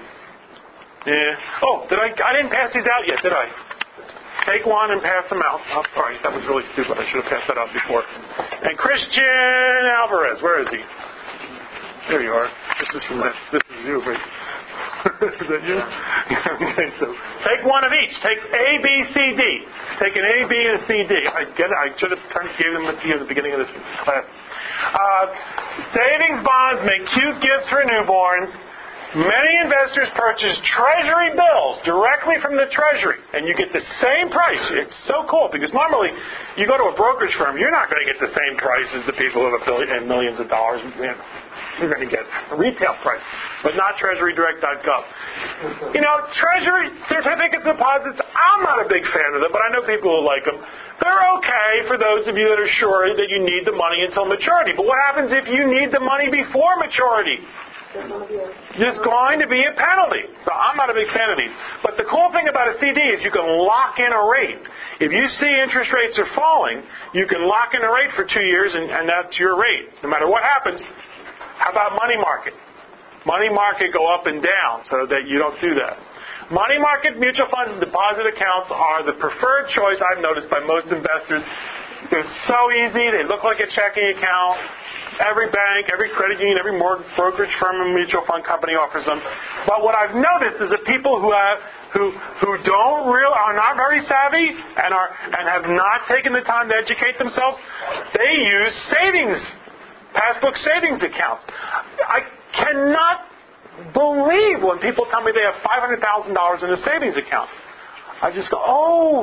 Yeah. Oh, did I? I didn't pass these out yet, did I? Take one and pass them out. Oh, sorry, that was really stupid. I should have passed that out before. And Christian Alvarez, where is he? There you are. This is from this. This is you, right? Is that you? Okay, so take one of each. Take A, B, C, D. Take an A, B, and a C, D. I get it. I should have turned, gave them to you at the beginning of this class. Uh, savings bonds make cute gifts for newborns. Many investors purchase treasury bills directly from the treasury, and you get the same price. It's so cool, because normally you go to a brokerage firm, you're not going to get the same price as the people who have a billion and millions of dollars. You're going to get a retail price, but not treasury direct dot gov. You know, treasury certificates of deposits, I'm not a big fan of them, but I know people who like them. They're okay for those of you that are sure that you need the money until maturity. But what happens if you need the money before maturity? There's going to be a penalty. So I'm not a big fan of these. But the cool thing about a C D is you can lock in a rate. If you see interest rates are falling, you can lock in a rate for two years and, and that's your rate. No matter what happens. How about money market? Money market go up and down so that you don't do that. Money market mutual funds and deposit accounts are the preferred choice I've noticed by most investors. They're so easy. They look like a checking account. Every bank, every credit union, every mortgage brokerage firm and mutual fund company offers them. But what I've noticed is that people who have who who don't real are not very savvy and are and have not taken the time to educate themselves, they use savings, passbook savings accounts. I cannot believe when people tell me they have five hundred thousand dollars in a savings account. I just go, oh.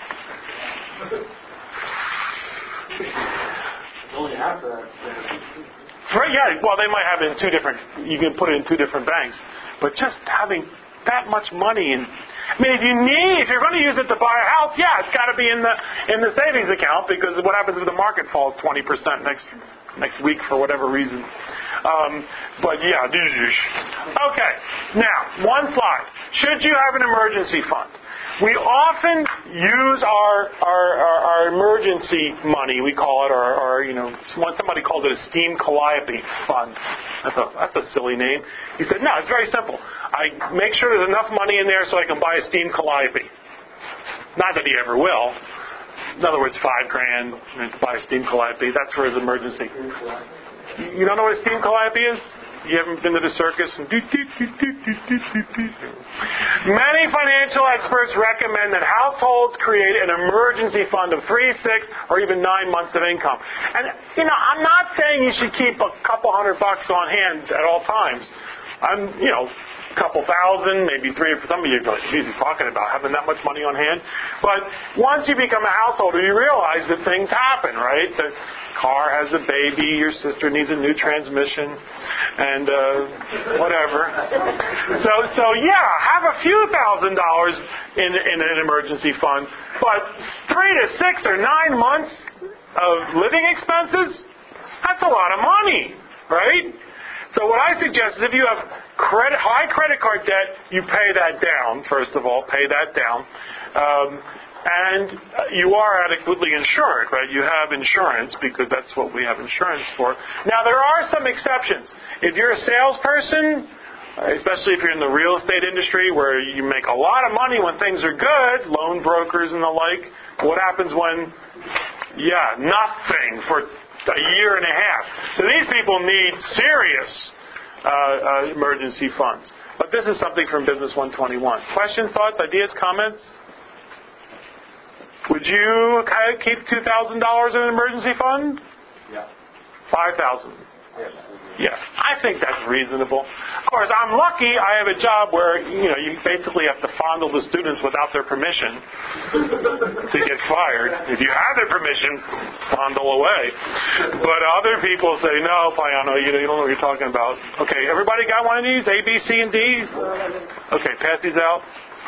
Only half of that. Right, yeah, well, they might have it in two different, you can put it in two different banks. But just having that much money, and I mean, if you need, if you're going to use it to buy a house, yeah, it's got to be in the in the savings account, because what happens if the market falls twenty percent next next week for whatever reason? Um, but yeah, okay. Now, one slide. Should you have an emergency fund? We often use our, our, our, our emergency money, we call it, or, or you know, somebody called it a steam calliope fund. I thought, that's a silly name. He said, no, it's very simple. I make sure there's enough money in there so I can buy a steam calliope. Not that he ever will, in other words, five grand to buy a steam calliope. That's for his emergency. You don't know what a steam calliope is? You haven't been to the circus? Many financial experts recommend that households create an emergency fund of three, six, or even nine months of income. And, you know, I'm not saying you should keep a couple hundred bucks on hand at all times. I'm, you know, a couple thousand, maybe three, for some of you, what are you talking about, having that much money on hand? But once you become a householder, you realize that things happen, right? The car has a baby, your sister needs a new transmission, and uh, whatever. So, so yeah, have a few thousand dollars in, in an emergency fund, but three to six or nine months of living expenses, that's a lot of money, right? So what I suggest is if you have credit, high credit card debt, you pay that down, first of all, pay that down. Um, and you are adequately insured, right? You have insurance because that's what we have insurance for. Now, there are some exceptions. If you're a salesperson, especially if you're in the real estate industry where you make a lot of money when things are good, loan brokers and the like, what happens when, yeah, nothing for a year and a half? So these people need serious uh, uh, emergency funds. But this is something from Business one twenty-one. Questions, thoughts, ideas, comments? Would you keep two thousand dollars in an emergency fund? Yeah. five thousand dollars. Yes. Yeah, I think that's reasonable. Of course, I'm lucky I have a job where, you know, you basically have to fondle the students without their permission to get fired. If you have their permission, fondle away. But other people say, no, Payano, you don't know what you're talking about. Okay, everybody got one of these? A, B, C, and D? Okay, pass these out.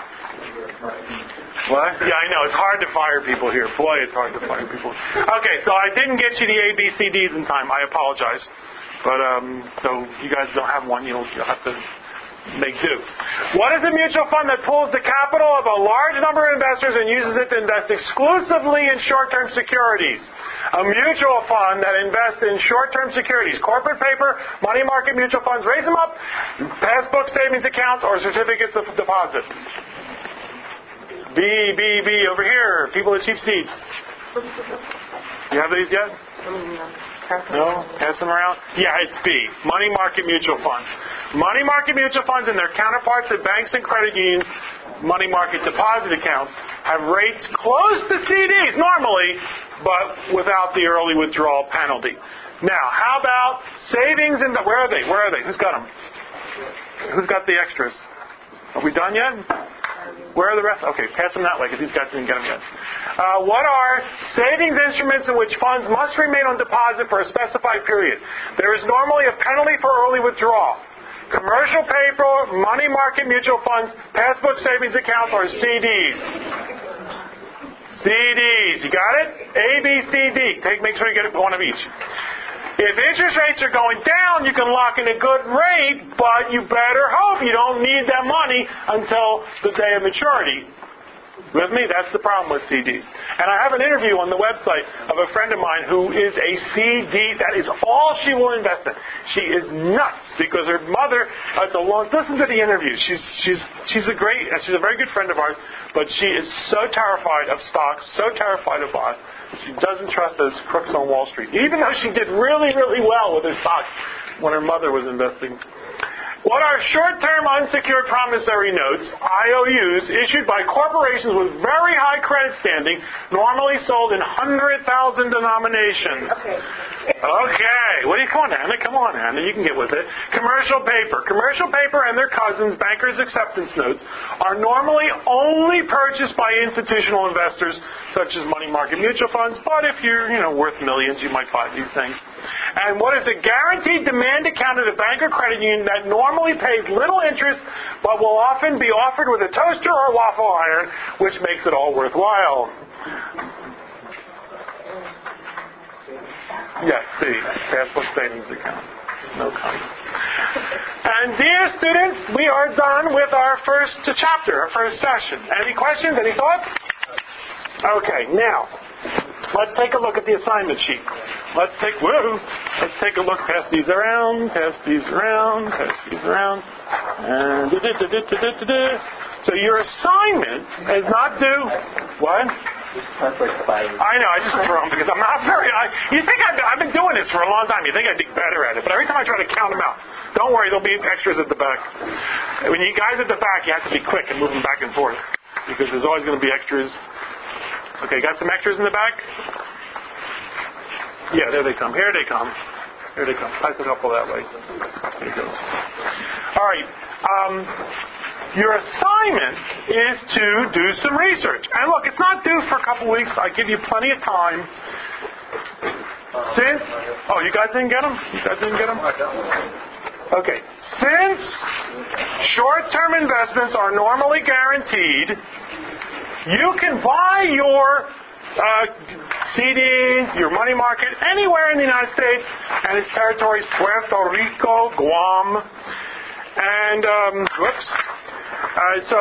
What? Yeah, I know. It's hard to fire people here. Boy, it's hard to fire people. Okay, so I didn't get you the A, B, C, Ds in time. I apologize. But, um, so you guys don't have one. You'll, you'll have to make do. What is a mutual fund that pools the capital of a large number of investors and uses it to invest exclusively in short-term securities? A mutual fund that invests in short-term securities, corporate paper, money market mutual funds, raise them up, passbook savings accounts, or certificates of deposit. B, B, B, over here. People with cheap seats. You have these yet? No? Pass them around? Yeah, it's B. Money market mutual funds. Money market mutual funds and their counterparts at banks and credit unions, money market deposit accounts, have rates close to C Ds normally, but without the early withdrawal penalty. Now, how about savings in the... Where are they? Where are they? Who's got them? Who's got the extras? Are we done yet? Where are the rest? Okay, pass them that way because these guys didn't get them yet. Uh, what are savings instruments in which funds must remain on deposit for a specified period? There is normally a penalty for early withdrawal. Commercial paper, money market mutual funds, passbook savings accounts, or C Ds. C Ds. You got it? A, B, C, D. Take, make sure you get one of each. If interest rates are going down, you can lock in a good rate, but you better hope you don't need that money until the day of maturity. With me? That's the problem with C Ds. And I have an interview on the website of a friend of mine who is a C D. That is all she will invest in. She is nuts because her mother, it's a long, listen to the interview. She's, she's, she's a great, she's a very good friend of ours, but she is so terrified of stocks, so terrified of bonds. She doesn't trust those crooks on Wall Street, even though she did really, really well with her stocks when her mother was investing. What are short-term unsecured promissory notes, I O Us, issued by corporations with very high credit standing, normally sold in one hundred thousand denominations? Okay. Okay. What do you, come on, Anna. Come on, Anna. You can get with it. Commercial paper. Commercial paper and their cousins, bankers' acceptance notes, are normally only purchased by institutional investors, such as money market mutual funds. But if you're, you know, worth millions, you might buy these things. And what is a guaranteed demand account at a bank or credit union that normally pays little interest, but will often be offered with a toaster or waffle iron, which makes it all worthwhile? Yes, see, passbook savings account. No comment. And dear students, we are done with our first chapter, our first session. Any questions? Any thoughts? Okay, now, let's take a look at the assignment sheet. Let's take, whoa, let's take a look, pass these around, pass these around, pass these around, and da-da-da-da-da-da-da. So your assignment is not due, what? I know, I just throw them because I'm not very, I, you think I've, I've been doing this for a long time. You think I'd be better at it. But every time I try to count them out, don't worry, there'll be extras at the back. When you guys at the back, you have to be quick and move them back and forth because there's always going to be extras. Okay, got some extras in the back? Yeah, there they come. Here they come. Here they come. Pass a couple that way. There you go. All right. Um, your assignment is to do some research. And look, it's not due for a couple weeks. I give you plenty of time. Since, oh, you guys didn't get them? You guys didn't get them? Okay. Since short-term investments are normally guaranteed, you can buy your uh, C Ds, your money market, anywhere in the United States and its territories, Puerto Rico, Guam, and, um, whoops. Uh, so,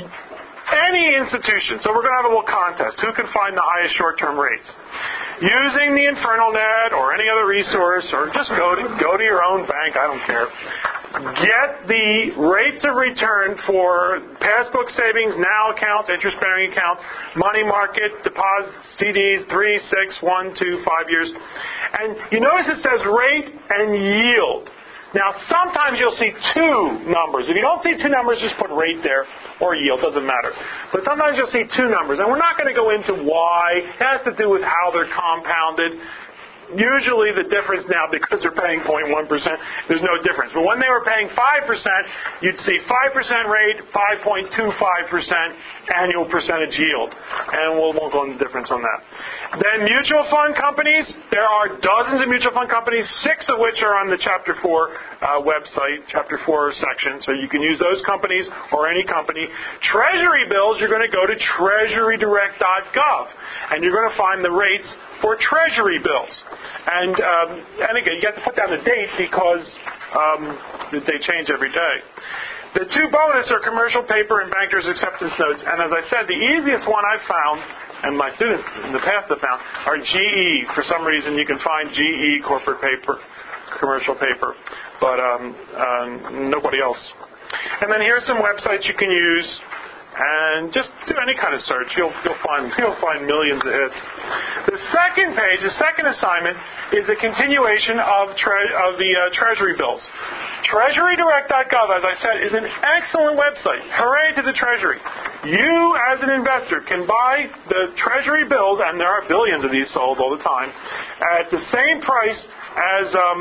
any institution. So we're going to have a little contest. Who can find the highest short-term rates? Using the Infernal Net or any other resource, or just go to go to your own bank. I don't care. Get the rates of return for passbook savings, now accounts, interest-bearing accounts, money market, deposits, C Ds, three, six, one, two, five years. And you notice it says rate and yield. Now, sometimes you'll see two numbers. If you don't see two numbers, just put rate there or yield. Doesn't matter. But sometimes you'll see two numbers. And we're not going to go into why. It has to do with how they're compounded. Usually the difference now, because they're paying zero point one percent, there's no difference. But when they were paying five percent, you'd see five percent rate, five point two five percent annual percentage yield. And we'll, won't go into the difference on that. Then mutual fund companies, there are dozens of mutual fund companies, six of which are on the Chapter four uh, website, Chapter four section, so you can use those companies or any company. Treasury bills, you're going to go to treasury direct dot gov, and you're going to find the rates for Treasury bills. And um, and again, you have to put down the date because um, they change every day. The two bonus are commercial paper and bankers' acceptance notes. And as I said, the easiest one I've found, and my students in the past have found, are G E. For some reason, you can find G E corporate paper, commercial paper, but um, uh, nobody else. And then here's some websites you can use. And just do any kind of search. You'll, you'll find you'll find millions of hits. The second page, the second assignment, is a continuation of tre- of the uh, Treasury bills. treasury direct dot gov, as I said, is an excellent website. Hooray to the Treasury. You, as an investor, can buy the Treasury bills, and there are billions of these sold all the time, at the same price as um,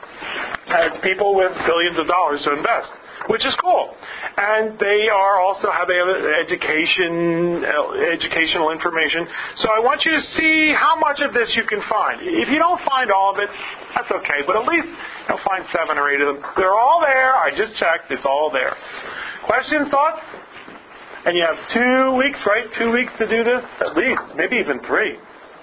as people with billions of dollars to invest, which is cool. And they are also have education, educational information. So I want you to see how much of this you can find. If you don't find all of it, that's okay. But at least you'll find seven or eight of them. They're all there. I just checked. It's all there. Questions, thoughts? And you have two weeks, right? Two weeks to do this? At least. Maybe even three.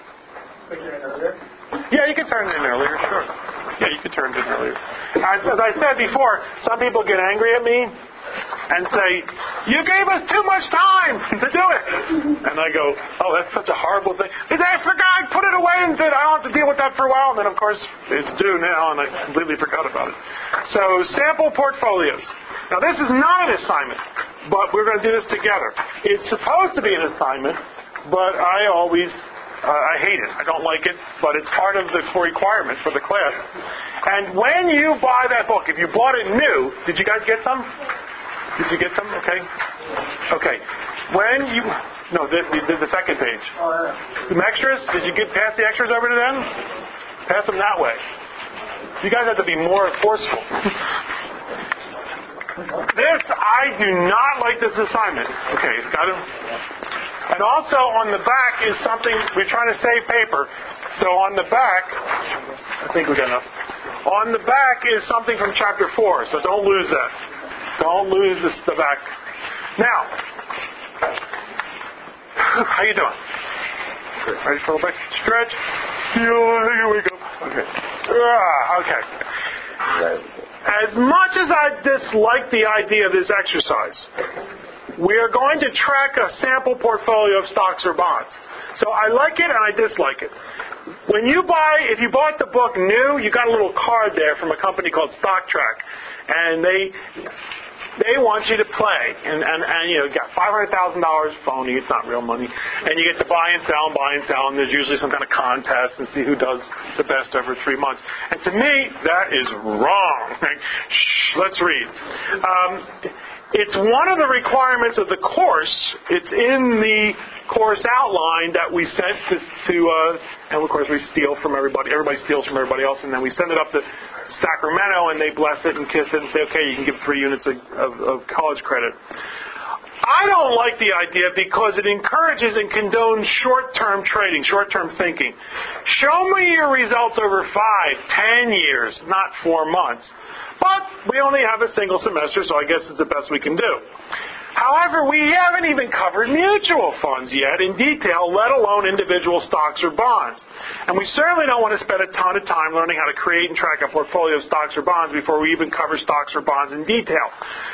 Yeah, you can turn it in earlier, sure. Yeah, you can turn it in earlier. As, as I said before, some people get angry at me and say, you gave us too much time to do it. And I go, oh, that's such a horrible thing. They say, I forgot, I put it away and said, I don't have to deal with that for a while. And then, of course, it's due now, and I completely forgot about it. So, sample portfolios. Now, this is not an assignment, but we're going to do this together. It's supposed to be an assignment, but I always... Uh, I hate it. I don't like it, but it's part of the requirement for the class. And when you buy that book, if you bought it new, did you guys get some? Did you get some? Okay. Okay. When you... No, the, the, the second page. Some extras? Did you get pass the extras over to them? Pass them that way. You guys have to be more forceful. This, I do not like this assignment. Okay, got it? And also on the back is something, we're trying to save paper. So on the back, I think we got enough. On the back is something from Chapter four, so don't lose that. Don't lose this, the back. Now, how you doing? Ready for a little bit? Stretch. Here we go. Okay. Ah, okay. As much as I dislike the idea of this exercise, we are going to track a sample portfolio of stocks or bonds. So I like it and I dislike it. When you buy, if you bought the book new, you got a little card there from a company called StockTrack. And they, they want you to play, and, and, and you know, you got five hundred thousand dollars phony, it's not real money, and you get to buy and sell and buy and sell, and there's usually some kind of contest and see who does the best over three months. And to me, that is wrong. Shh, let's read. Um, it's one of the requirements of the course. It's in the course outline that we sent to, to uh, and of course we steal from everybody. Everybody steals from everybody else, and then we send it up to Sacramento, and they bless it and kiss it and say, okay, you can give three units of, of, of college credit. I don't like the idea because it encourages and condones short-term trading, short-term thinking. Show me your results over five, ten years, not four months. But we only have a single semester, so I guess it's the best we can do. However, we haven't even covered mutual funds yet in detail, let alone individual stocks or bonds. And we certainly don't want to spend a ton of time learning how to create and track a portfolio of stocks or bonds before we even cover stocks or bonds in detail.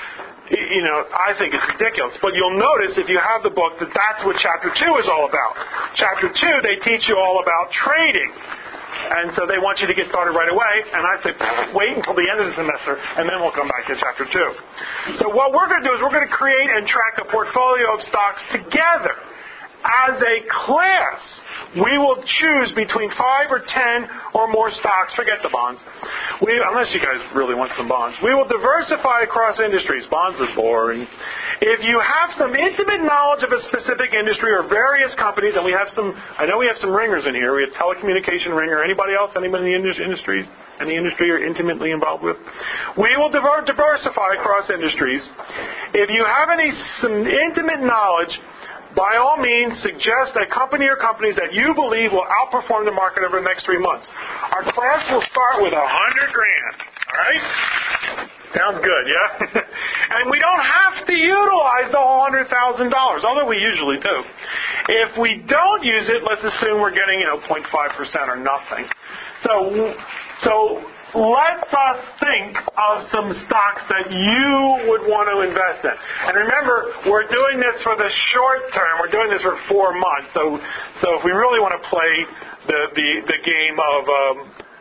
You know, I think it's ridiculous. But you'll notice if you have the book that that's what Chapter two is all about. Chapter two, they teach you all about trading. And so they want you to get started right away. And I say, wait until the end of the semester, and then we'll come back to Chapter two. So what we're going to do is we're going to create and track a portfolio of stocks together. As a class, we will choose between five or ten or more stocks. Forget the bonds. We, unless you guys really want some bonds. We will diversify across industries. Bonds are boring. If you have some intimate knowledge of a specific industry or various companies, and we have some, I know we have some ringers in here. We have telecommunication ringer. Anybody else? Anybody in the industries? Any industry you're intimately involved with? We will diver- diversify across industries. If you have any some intimate knowledge, by all means, suggest a company or companies that you believe will outperform the market over the next three months. Our class will start with a hundred grand. All right? Sounds good, yeah? And we don't have to utilize the whole hundred thousand dollars, although we usually do. If we don't use it, let's assume we're getting, you know, zero point five percent or nothing. So, so. Let us think of some stocks that you would want to invest in. And remember, we're doing this for the short term. We're doing this for four months. So, so if we really want to play the the, the game of, um,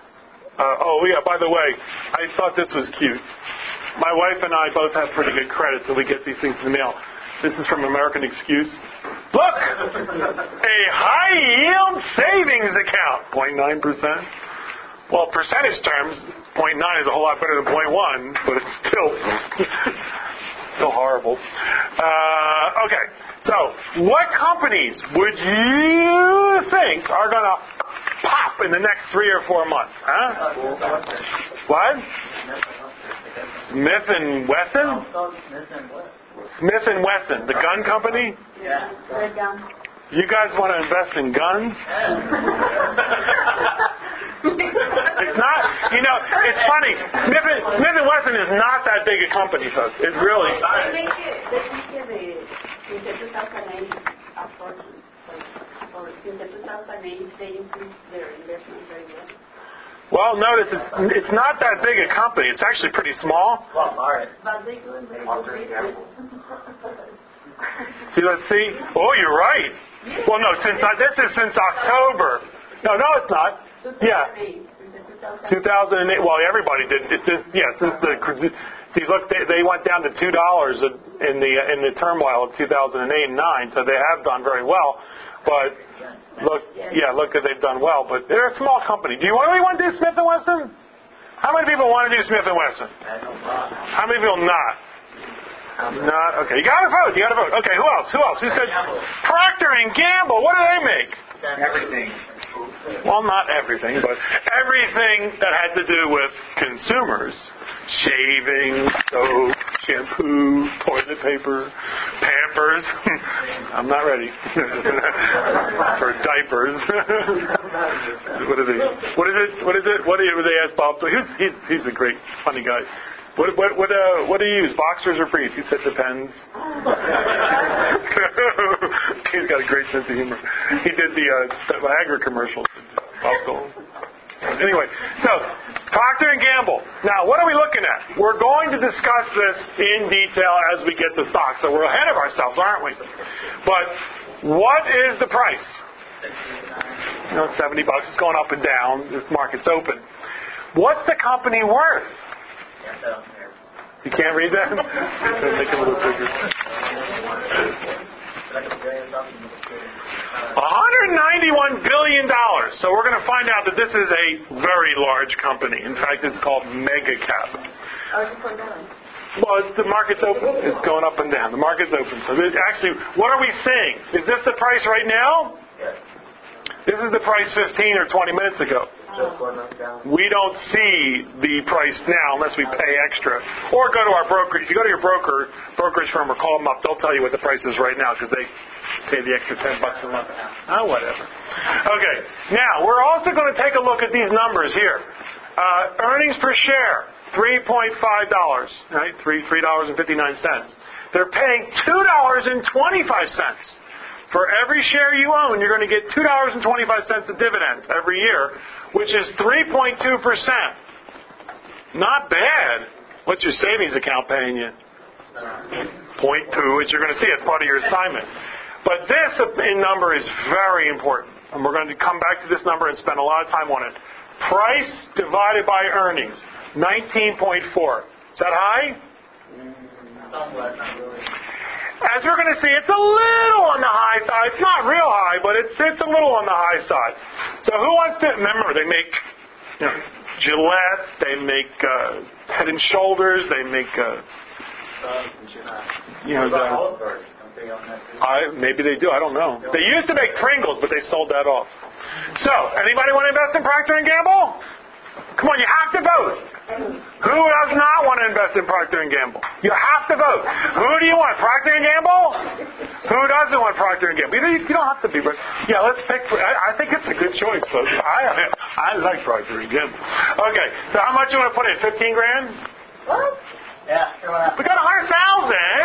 uh, oh yeah, by the way, I thought this was cute. My wife and I both have pretty good credit, so we get these things in the mail. This is from American Excuse. Look, a high yield savings account, zero point nine percent. Well, percentage terms, zero point nine is a whole lot better than zero point one, but it's still still horrible. Uh, okay, so what companies would you think are going to pop in the next three or four months? Huh? What? Smith and Wesson? Smith and Wesson, the gun company? Yeah. Red gun. You guys want to invest in guns? It's not, you know, it's funny. Smith and, Smith and Wesson is not that big a company, folks. It really. They make it, they make it the, since the two thousand eight a fortune. Or since the two thousand eight, they increased their investment very well. Well, notice it's, it's not that big a company. It's actually pretty small. Well, all right. But they do very good business. See, let's see. Oh, you're right. Well, no, since I, this is since October. No, no, it's not. Yeah. two thousand eight. Well, everybody did. It's just, yeah, since the see, look, they, they went down to two dollars in the in the turmoil of two thousand eight and nine. So they have done very well. But look, yeah, look, they've done well. But they're a small company. Do you really want to do Smith and Wesson? How many people want to do Smith and Wesson? How many people not? Not okay. You got to vote. You got to vote. Okay. Who else? Who else? Who said Procter and Gamble? What do they make? Everything. Well, not everything, but everything that had to do with consumers. Shaving, soap, shampoo, toilet paper, Pampers. I'm not ready. For diapers. What are they? What is it? What is it? What do you, they ask Bob? He's, he's, he's a great, funny guy. What what what uh what do you use? Boxers or briefs? He said depends. He's got a great sense of humor. He did the uh, Viagra commercial. Anyway, so Procter and Gamble. Now, what are we looking at? We're going to discuss this in detail as we get the stock. So we're ahead of ourselves, aren't we? But what is the price? You know, seventy bucks. It's going up and down. This market's open. What's the company worth? You can't read that? Make it a little bigger. one hundred ninety-one billion dollars. So we're going to find out that this is a very large company. In fact, it's called mega cap. Well, it's, the market's open. It's going up and down. The market's open. So this, actually, what are we seeing? Is this the price right now? This is the price fifteen or twenty minutes ago. We don't see the price now unless we pay extra. Or go to our broker. If you go to your broker, brokerage firm, or call them up, they'll tell you what the price is right now because they pay the extra ten bucks a month. Oh, whatever. Okay. Now, we're also going to take a look at these numbers here. Uh, earnings per share, three point five dollars, right? Three, three dollars and fifty-nine cents. They're paying two dollars and twenty-five cents. For every share you own, you're going to get two dollars and twenty-five cents of dividends every year, which is three point two percent. Not bad. What's your savings account paying you? Point two, which you're going to see. It's part of your assignment. But this in number is very important. And we're going to come back to this number and spend a lot of time on it. Price divided by earnings, nineteen point four. Is that high? As we're going to see, it's a little on the high side. It's not real high, but it's it's a little on the high side. So who wants to... Remember, they make you know, Gillette, they make uh, Head and Shoulders, they make... Uh, you know, the, I, maybe they do, I don't know. They used to make Pringles, but they sold that off. So, anybody want to invest in Procter and Gamble? Come on, you have to vote. Who does not want to invest in Procter and Gamble? You have to vote. Who do you want, Procter and Gamble? Who doesn't want Procter and Gamble? You don't have to be, but yeah, let's pick. I, I think it's a good choice, folks. I I like Procter and Gamble. Okay, so how much you want to put in? Fifteen grand? What? Yeah. We got a hundred thousand.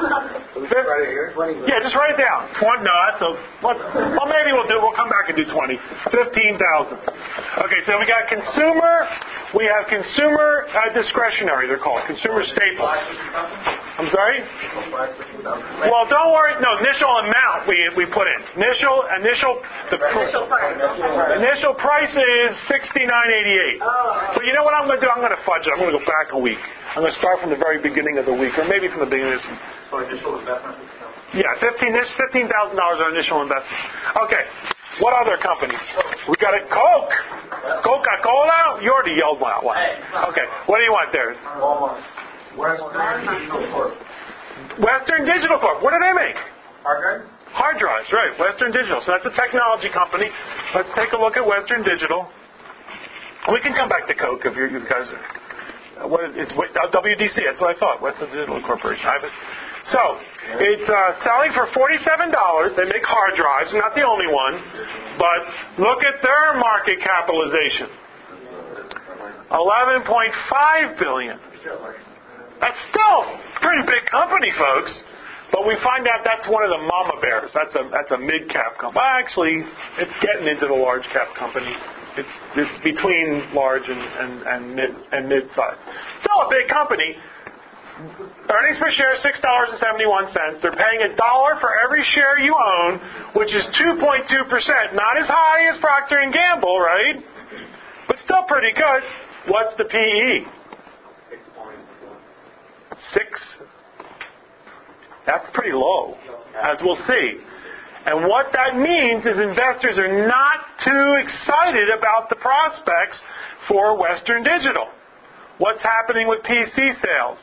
Yeah, just write it down. Twenty. No, that's a. What, well, maybe we'll do. We'll come back and do twenty. Fifteen thousand. Okay, so we got consumer. We have consumer uh, discretionary. They're called consumer staples. I'm sorry. Well, don't worry. No, initial amount we we put in. Initial initial the Initial price. initial price is sixty nine eighty eight. Oh. But you know what I'm going to do? I'm going to fudge it. I'm going to go back a week. I'm going to start from the very beginning of the week, or maybe from the beginning of this. So initial investment. Yeah, fifteen. This fifteen thousand dollars our initial investment. Okay. What other companies? We got a Coke, Coca-Cola. You already yelled out one. Okay. What do you want there? Walmart. Western Digital Corp. Western Digital Corp. What do they make? Hard drives? Hard drives, right. Western Digital. So that's a technology company. Let's take a look at Western Digital. We can come back to Coke if you're, you guys are. What is, it's W D C. That's what I thought. Western Digital Corporation. I have it. So, it's uh, selling for forty-seven dollars. They make hard drives. Not the only one. But look at their market capitalization. eleven point five billion dollars. That's still a pretty big company, folks. But we find out that's one of the mama bears. That's a that's a mid-cap company. Well, actually, it's getting into the large-cap company. It's it's between large and, and, and mid and mid-size. Still a big company. Earnings per share six dollars and seventy-one cents. They're paying a dollar for every share you own, which is two point two percent. Not as high as Procter and Gamble, right? But still pretty good. What's the P E? Six. That's pretty low, as we'll see. And what that means is investors are not too excited about the prospects for Western Digital. What's happening with P C sales?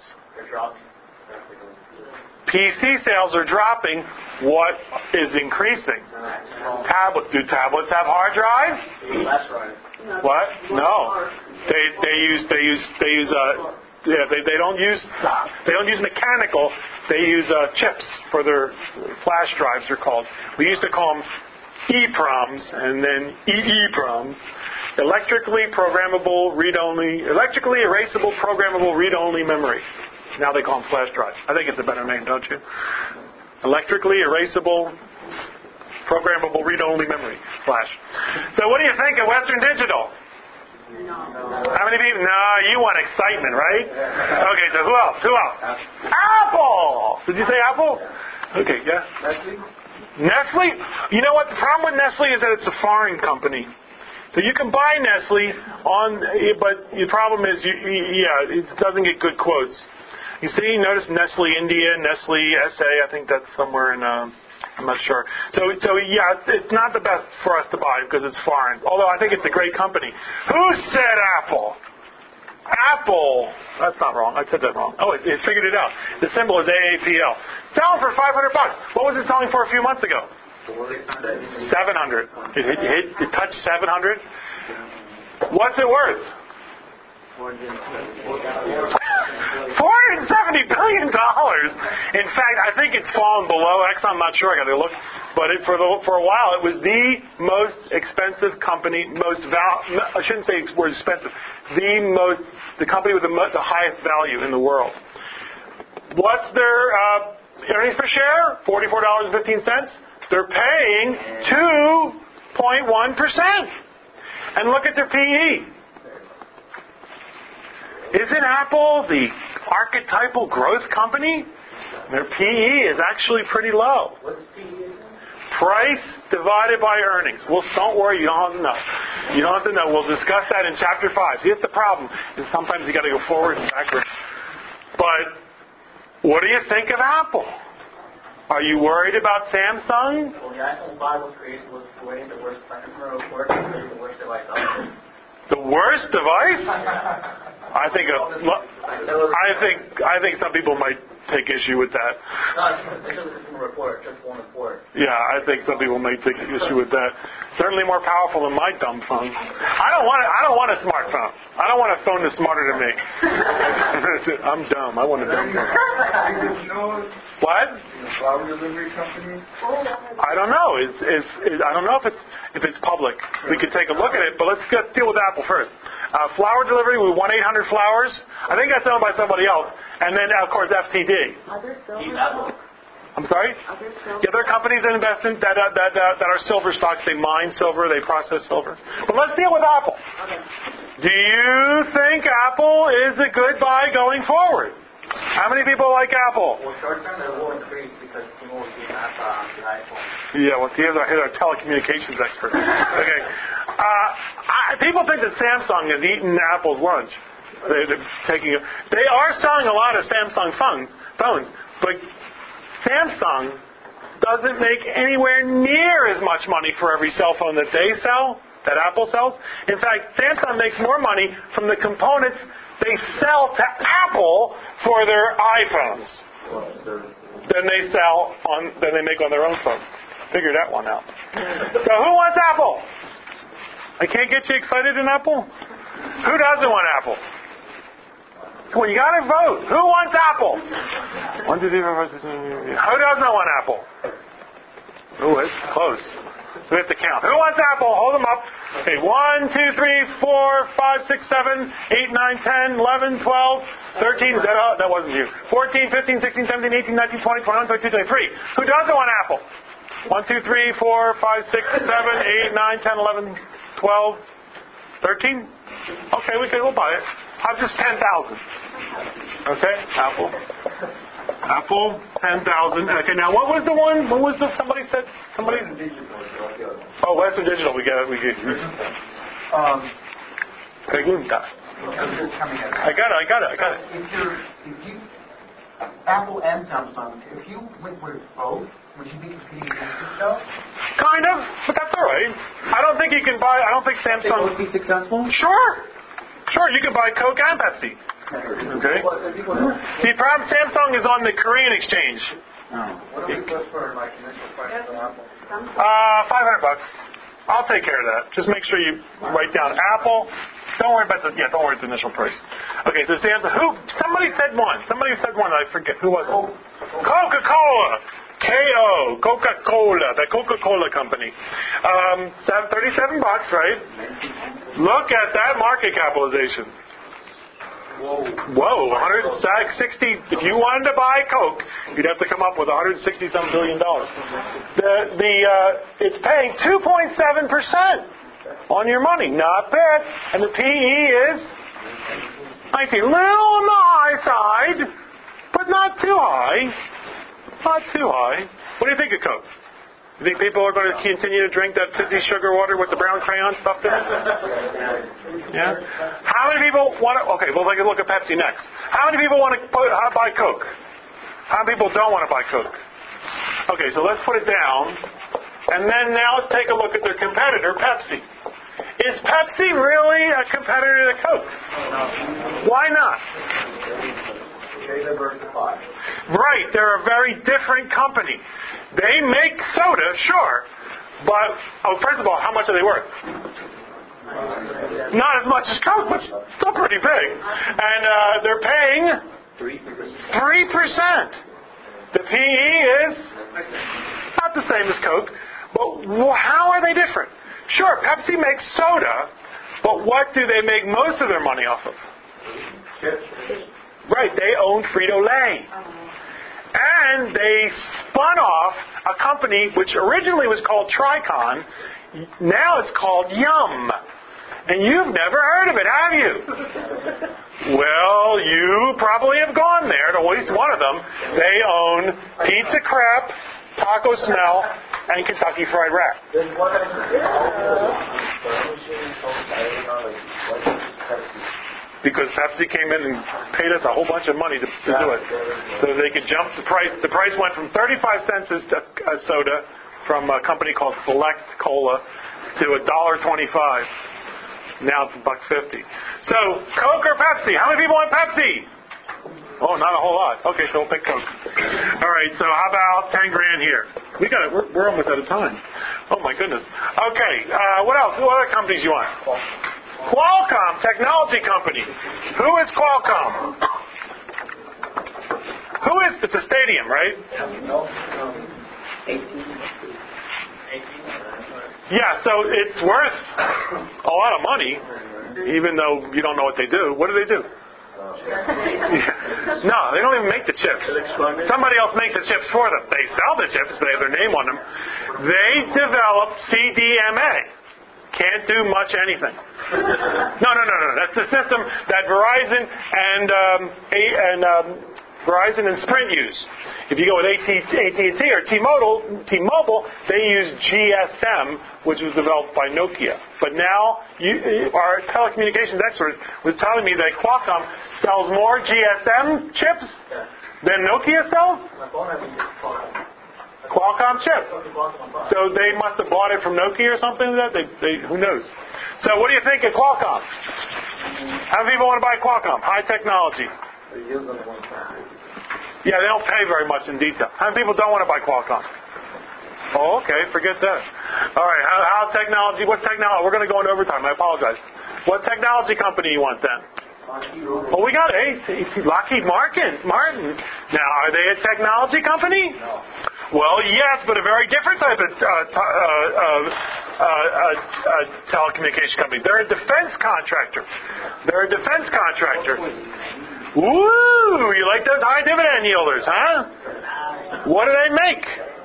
P C sales are dropping. What is increasing? Tablet. Do tablets have hard drives? What? No. They they use they use they use uh yeah they they don't use they don't use mechanical. They use uh, chips for their flash drives. They're called. We used to call them EEPROMs and then EEPROMs. Electrically programmable read-only, electrically erasable programmable read-only memory. Now they call them flash drives. I think it's a better name, don't you? Electrically erasable programmable read-only memory. Flash. So what do you think of Western Digital? No. How many people? No, you want excitement, right? Okay, so who else? Who else? Apple! Did you say Apple? Okay, yeah. Nestle? Nestle? You know what? The problem with Nestle is that it's a foreign company. So you can buy Nestle on, but the problem is, you, yeah, it doesn't get good quotes. You see, notice Nestle India, Nestle S A. I think that's somewhere in. Um, I'm not sure. So, so yeah, it's, it's not the best for us to buy because it's foreign. Although I think it's a great company. Who said Apple? Apple. That's not wrong. I said that wrong. Oh, it, it figured it out. The symbol is A A P L. Selling for five hundred bucks. What was it selling for a few months ago? seven hundred. It, hit, it, hit, it touched seven hundred. What's it worth? four hundred seventy billion dollars. In fact, I think it's fallen below Exxon. I'm not sure. I got to look. But it, for the, for a while, it was the most expensive company, most val. I shouldn't say it's more expensive. The most, the company with the, mo- the highest value in the world. What's their uh, earnings per share? forty-four dollars and fifteen cents. They're paying two point one percent. And look at their P E. Isn't Apple the archetypal growth company? Their P E is actually pretty low. What's P E? Price divided by earnings. Well, don't worry, you don't have to know. You don't have to know. We'll discuss that in chapter five. See, that's the problem. Is sometimes you got to go forward and backward. But what do you think of Apple? Are you worried about Samsung? Well, the iPhone five was created was created the worst customer report, the worst device out there. The worst device? I think a, I think I think some people might take issue with that. No, it's just a consumer report, just one report. Yeah, I think some people may take issue with that. Certainly more powerful than my dumb phone. I don't want a, I don't want a smartphone. I don't want a phone that's smarter than me. I'm dumb. I want a dumb phone. What? Flower delivery company? I don't know. Is is I don't know if it's if it's public. We could take a look at it, but let's get, deal with Apple first. Uh, flower delivery with one eight hundred flowers. I think that's owned by somebody else. And then, of course, F T D. Other silver Keep Apple. I'm sorry? Other silver Yeah, there are companies that invest in that uh, that uh, that are silver stocks. They mine silver. They process silver. But let's deal with Apple. Do you think Apple is a good buy going forward? How many people like Apple? Well, short term, it will increase because people will use Apple on the iPhone. Yeah, well, here's our, here's our telecommunications expert. Okay. Uh, I, people think that Samsung has eaten Apple's lunch. They, they're taking it. They are selling a lot of Samsung phones, phones, but Samsung doesn't make anywhere near as much money for every cell phone that they sell, that Apple sells. In fact, Samsung makes more money from the components they sell to Apple for their iPhones than they sell on than they make on their own phones. Figure that one out. So who wants Apple? I can't get you excited in Apple? Who doesn't want Apple? Come on, you gotta vote. Who wants Apple? One, two, three, four, five, six, seven, eight. Who doesn't want Apple? Oh, it's close. So we have to count. Who wants Apple? Hold them up. Okay, one, two, three, four, five, six, seven, eight, nine, ten, eleven, twelve, thirteen. Is that, uh, that wasn't you. fourteen, fifteen, sixteen, seventeen, eighteen, nineteen, twenty, twenty-one, twenty-two, twenty-three. Who doesn't want Apple? one, two, three, four, five, six, seven, eight, nine, ten, eleven, twelve, thirteen. Okay, we can. We'll buy it. I'm just ten thousand. Okay, Apple. Apple, ten thousand. Okay, now what was the one? What was the somebody said? Somebody. Oh, Western Digital. We got it. We get. Um, Pregunta. I got it. I got it. I got it. if you're, if you, Apple and Samsung, if you went with both, would you be competing against yourself? Kind of, but that's all right. I don't think you can buy. I don't think They Samsung. would be successful? Sure, sure. You can buy Coke and Pepsi. Okay. See, problem Samsung is on the Korean exchange. What do we put for like initial price on Apple? Uh, five hundred bucks. I'll take care of that. Just make sure you write down Apple. Don't worry about the yeah. Don't worry about the initial price. Okay. So Samsung. Who? Somebody said one. Somebody said one. I forget who was it. Coca-Cola. K O. Coca-Cola. The Coca-Cola company. Um, thirty-seven bucks, right? Look at that market capitalization. Whoa, one hundred sixty. If you wanted to buy Coke, you'd have to come up with one hundred sixty some billion dollars. The the uh, it's paying two point seven percent on your money, not bad. And the P E is nineteen, little on the high side, but not too high. Not too high. What do you think of Coke? You think people are going to continue to drink that fizzy sugar water with the brown crayon stuffed in it? Yeah. How many people want to? Okay, well, let's look at Pepsi next. How many people want to buy Coke? How many people don't want to buy Coke? Okay, so let's put it down, and then now let's take a look at their competitor, Pepsi. Is Pepsi really a competitor to Coke? Why not? They diversify. Right, they're a very different company. They make soda, sure, but oh, first of all, how much are they worth? Not as much as Coke, but still pretty big. And uh, they're paying three percent. The P E is not the same as Coke, but how are they different? Sure, Pepsi makes soda, but what do they make most of their money off of? Right, they own Frito-Lay. And they spun off a company which originally was called Tricon. Now it's called Yum. And you've never heard of it, have you? Well, you probably have gone there, to at least one of them. They own Pizza Crap, Taco Smell, and Kentucky Fried Rat. Because Pepsi came in and paid us a whole bunch of money to, to do it. So they could jump the price. The price went from thirty-five cents a soda from a company called Select Cola to one dollar twenty-five. Now it's a buck fifty. So, Coke or Pepsi? How many people want Pepsi? Oh, not a whole lot. Okay, so we'll pick Coke. All right, so how about ten grand here? We got it. We're, we're almost out of time. Oh, my goodness. Okay, uh, what else? What other companies you want? Qualcomm, technology company. Who is Qualcomm? Who is, it's a stadium, right? Yeah, so it's worth a lot of money, even though you don't know what they do. What do they do? Yeah. No, they don't even make the chips. Somebody else makes the chips for them. They sell the chips, but they have their name on them. They developed C D M A. Can't do much anything. No, no, no, no. That's the system that Verizon and um, a, and um, Verizon and Sprint use. If you go with A T and T or T-Mobile, T-Mobile, they use G S M, which was developed by Nokia. But now, you, our telecommunications expert was telling me that Qualcomm sells more G S M chips than Nokia sells. Qualcomm chip. So they must have bought it from Nokia or something like that. They, they, who knows? So what do you think of Qualcomm? How many people want to buy Qualcomm? High technology. Yeah, they don't pay very much in detail. How many people don't want to buy Qualcomm? Oh, okay. Forget that. All right. How, how technology? What technology? We're going to go into overtime. I apologize. What technology company you want then? Well, we got a Lockheed Martin. Martin. Now, are they a technology company? No. Well, yes, but a very different type of uh, t- uh, uh, uh, uh, telecommunication company. They're a defense contractor. They're a defense contractor. Woo! You like those high dividend yielders, huh? What do they make?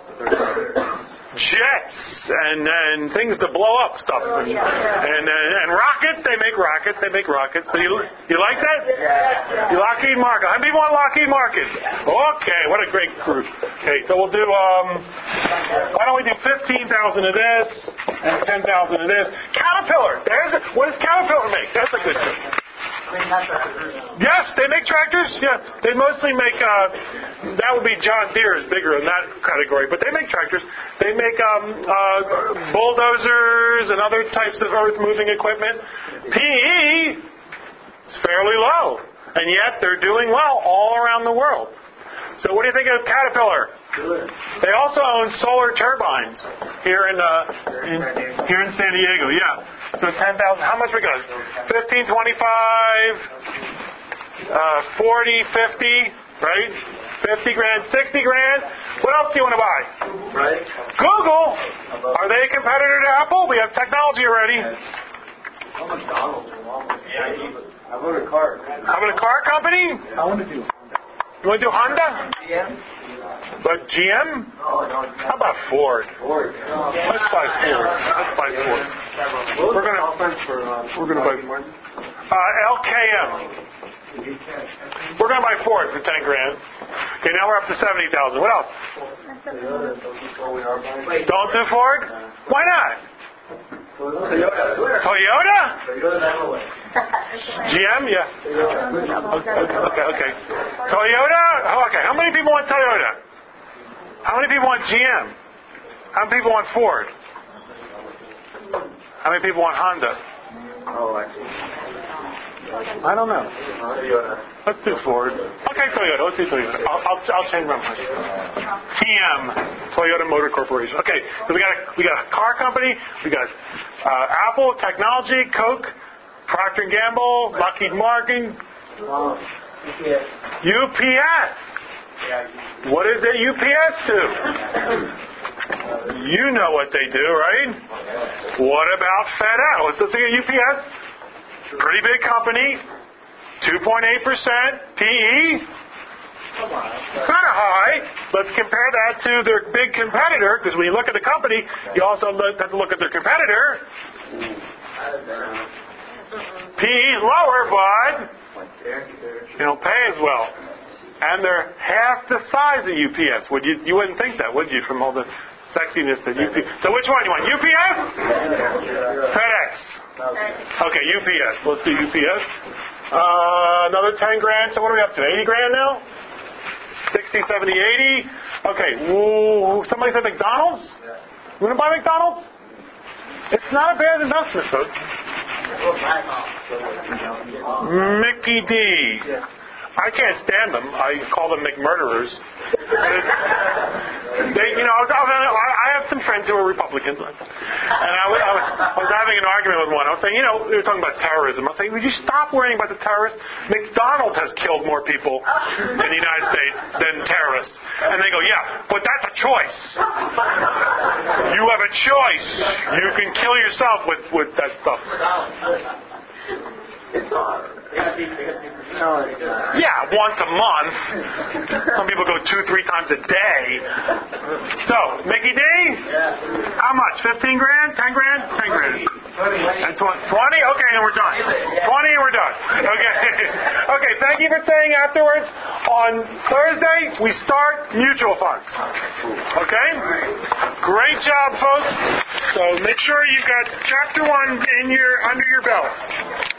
Jets and, and things to blow up stuff. And, and, and rockets, they make rockets. They make rockets. So you, you like that? You Lockheed Martin. How many people want Lockheed Martin? Okay, what a great group. Okay, so we'll do, um, why don't we do fifteen thousand of this and ten thousand of this. Caterpillar. There's a, what does Caterpillar make? That's a good thing. Yes, they make tractors. Yeah, they mostly make. Uh, that would be John Deere is bigger in that category, but they make tractors. They make um, uh, bulldozers and other types of earth-moving equipment. P E is fairly low, and yet they're doing well all around the world. So, what do you think of Caterpillar? They also own solar turbines here in, uh, in here in San Diego. Yeah. So ten thousand. How much we got? Fifteen, twenty-five, uh, forty, fifty, right? Fifty grand, sixty grand. What else do you want to buy? Right. Google. Are they a competitor to Apple? We have technology already. How much McDonald's and Walmart? Yeah, I want a car. How about a car company? I want to do. You want to do Honda? G M. But G M? Oh, no. How about Ford? Ford. Let's buy Ford. Let's buy Ford. We're gonna we're gonna buy uh, L K M. We're gonna buy Ford for ten grand. Okay, now we're up to seventy thousand. What else? Wait, Don't do Ford? Why not? Toyota. Toyota? Toyota's out of the way. G M? Yeah. Okay, okay. Toyota? Oh, okay. How many people want Toyota? How many people want G M? How many people want Ford? How many people want Honda? Oh, I see. I don't know. Toyota. Let's do Ford. Okay, Toyota. Let's do Toyota. I'll, I'll, I'll change my mind. T M, Toyota Motor Corporation. Okay, so we got a, we got a car company. We got uh, Apple Technology, Coke, Procter and Gamble, Lockheed Martin, Oh, U P S. U P S. Yeah. What is it U P S do? You know what they do, right? What about FedEx? Let's look at U P S. Pretty big company, two point eight percent P E. Come on. Kind of high. Let's compare that to their big competitor, because when you look at the company, you also look, have to look at their competitor. P E is lower, but they don't pay as well. And they're half the size of U P S. Would you? You wouldn't think that, would you, from all the sexiness that U P S? So which one you want? U P S? FedEx. Okay, U P S. Let's do U P S. Uh, another ten grand. So what are we up to? eighty grand now? sixty, seventy, eighty. Okay. Ooh, somebody said McDonald's? You want to buy McDonald's? It's not a bad investment, folks. Mickey D. I can't stand them. I call them McMurderers. They, you know, I, I have some friends who are Republicans, and I was, I, was, I was having an argument with one. I was saying, you know, we were talking about terrorism. I was saying, would you stop worrying about the terrorists? McDonald's has killed more people in the United States than terrorists. And they go, yeah, but that's a choice. You have a choice. You can kill yourself with, with that stuff. Yeah, once a month. Some people go two, three times a day. So, Mickey D? How much? Fifteen grand? Ten grand? Ten grand. And twenty? Okay, then we're done. Twenty and we're done. Okay. Okay, thank you for staying afterwards. On Thursday, we start mutual funds. Okay? Great job, folks. So make sure you've got chapter one in your under your belt.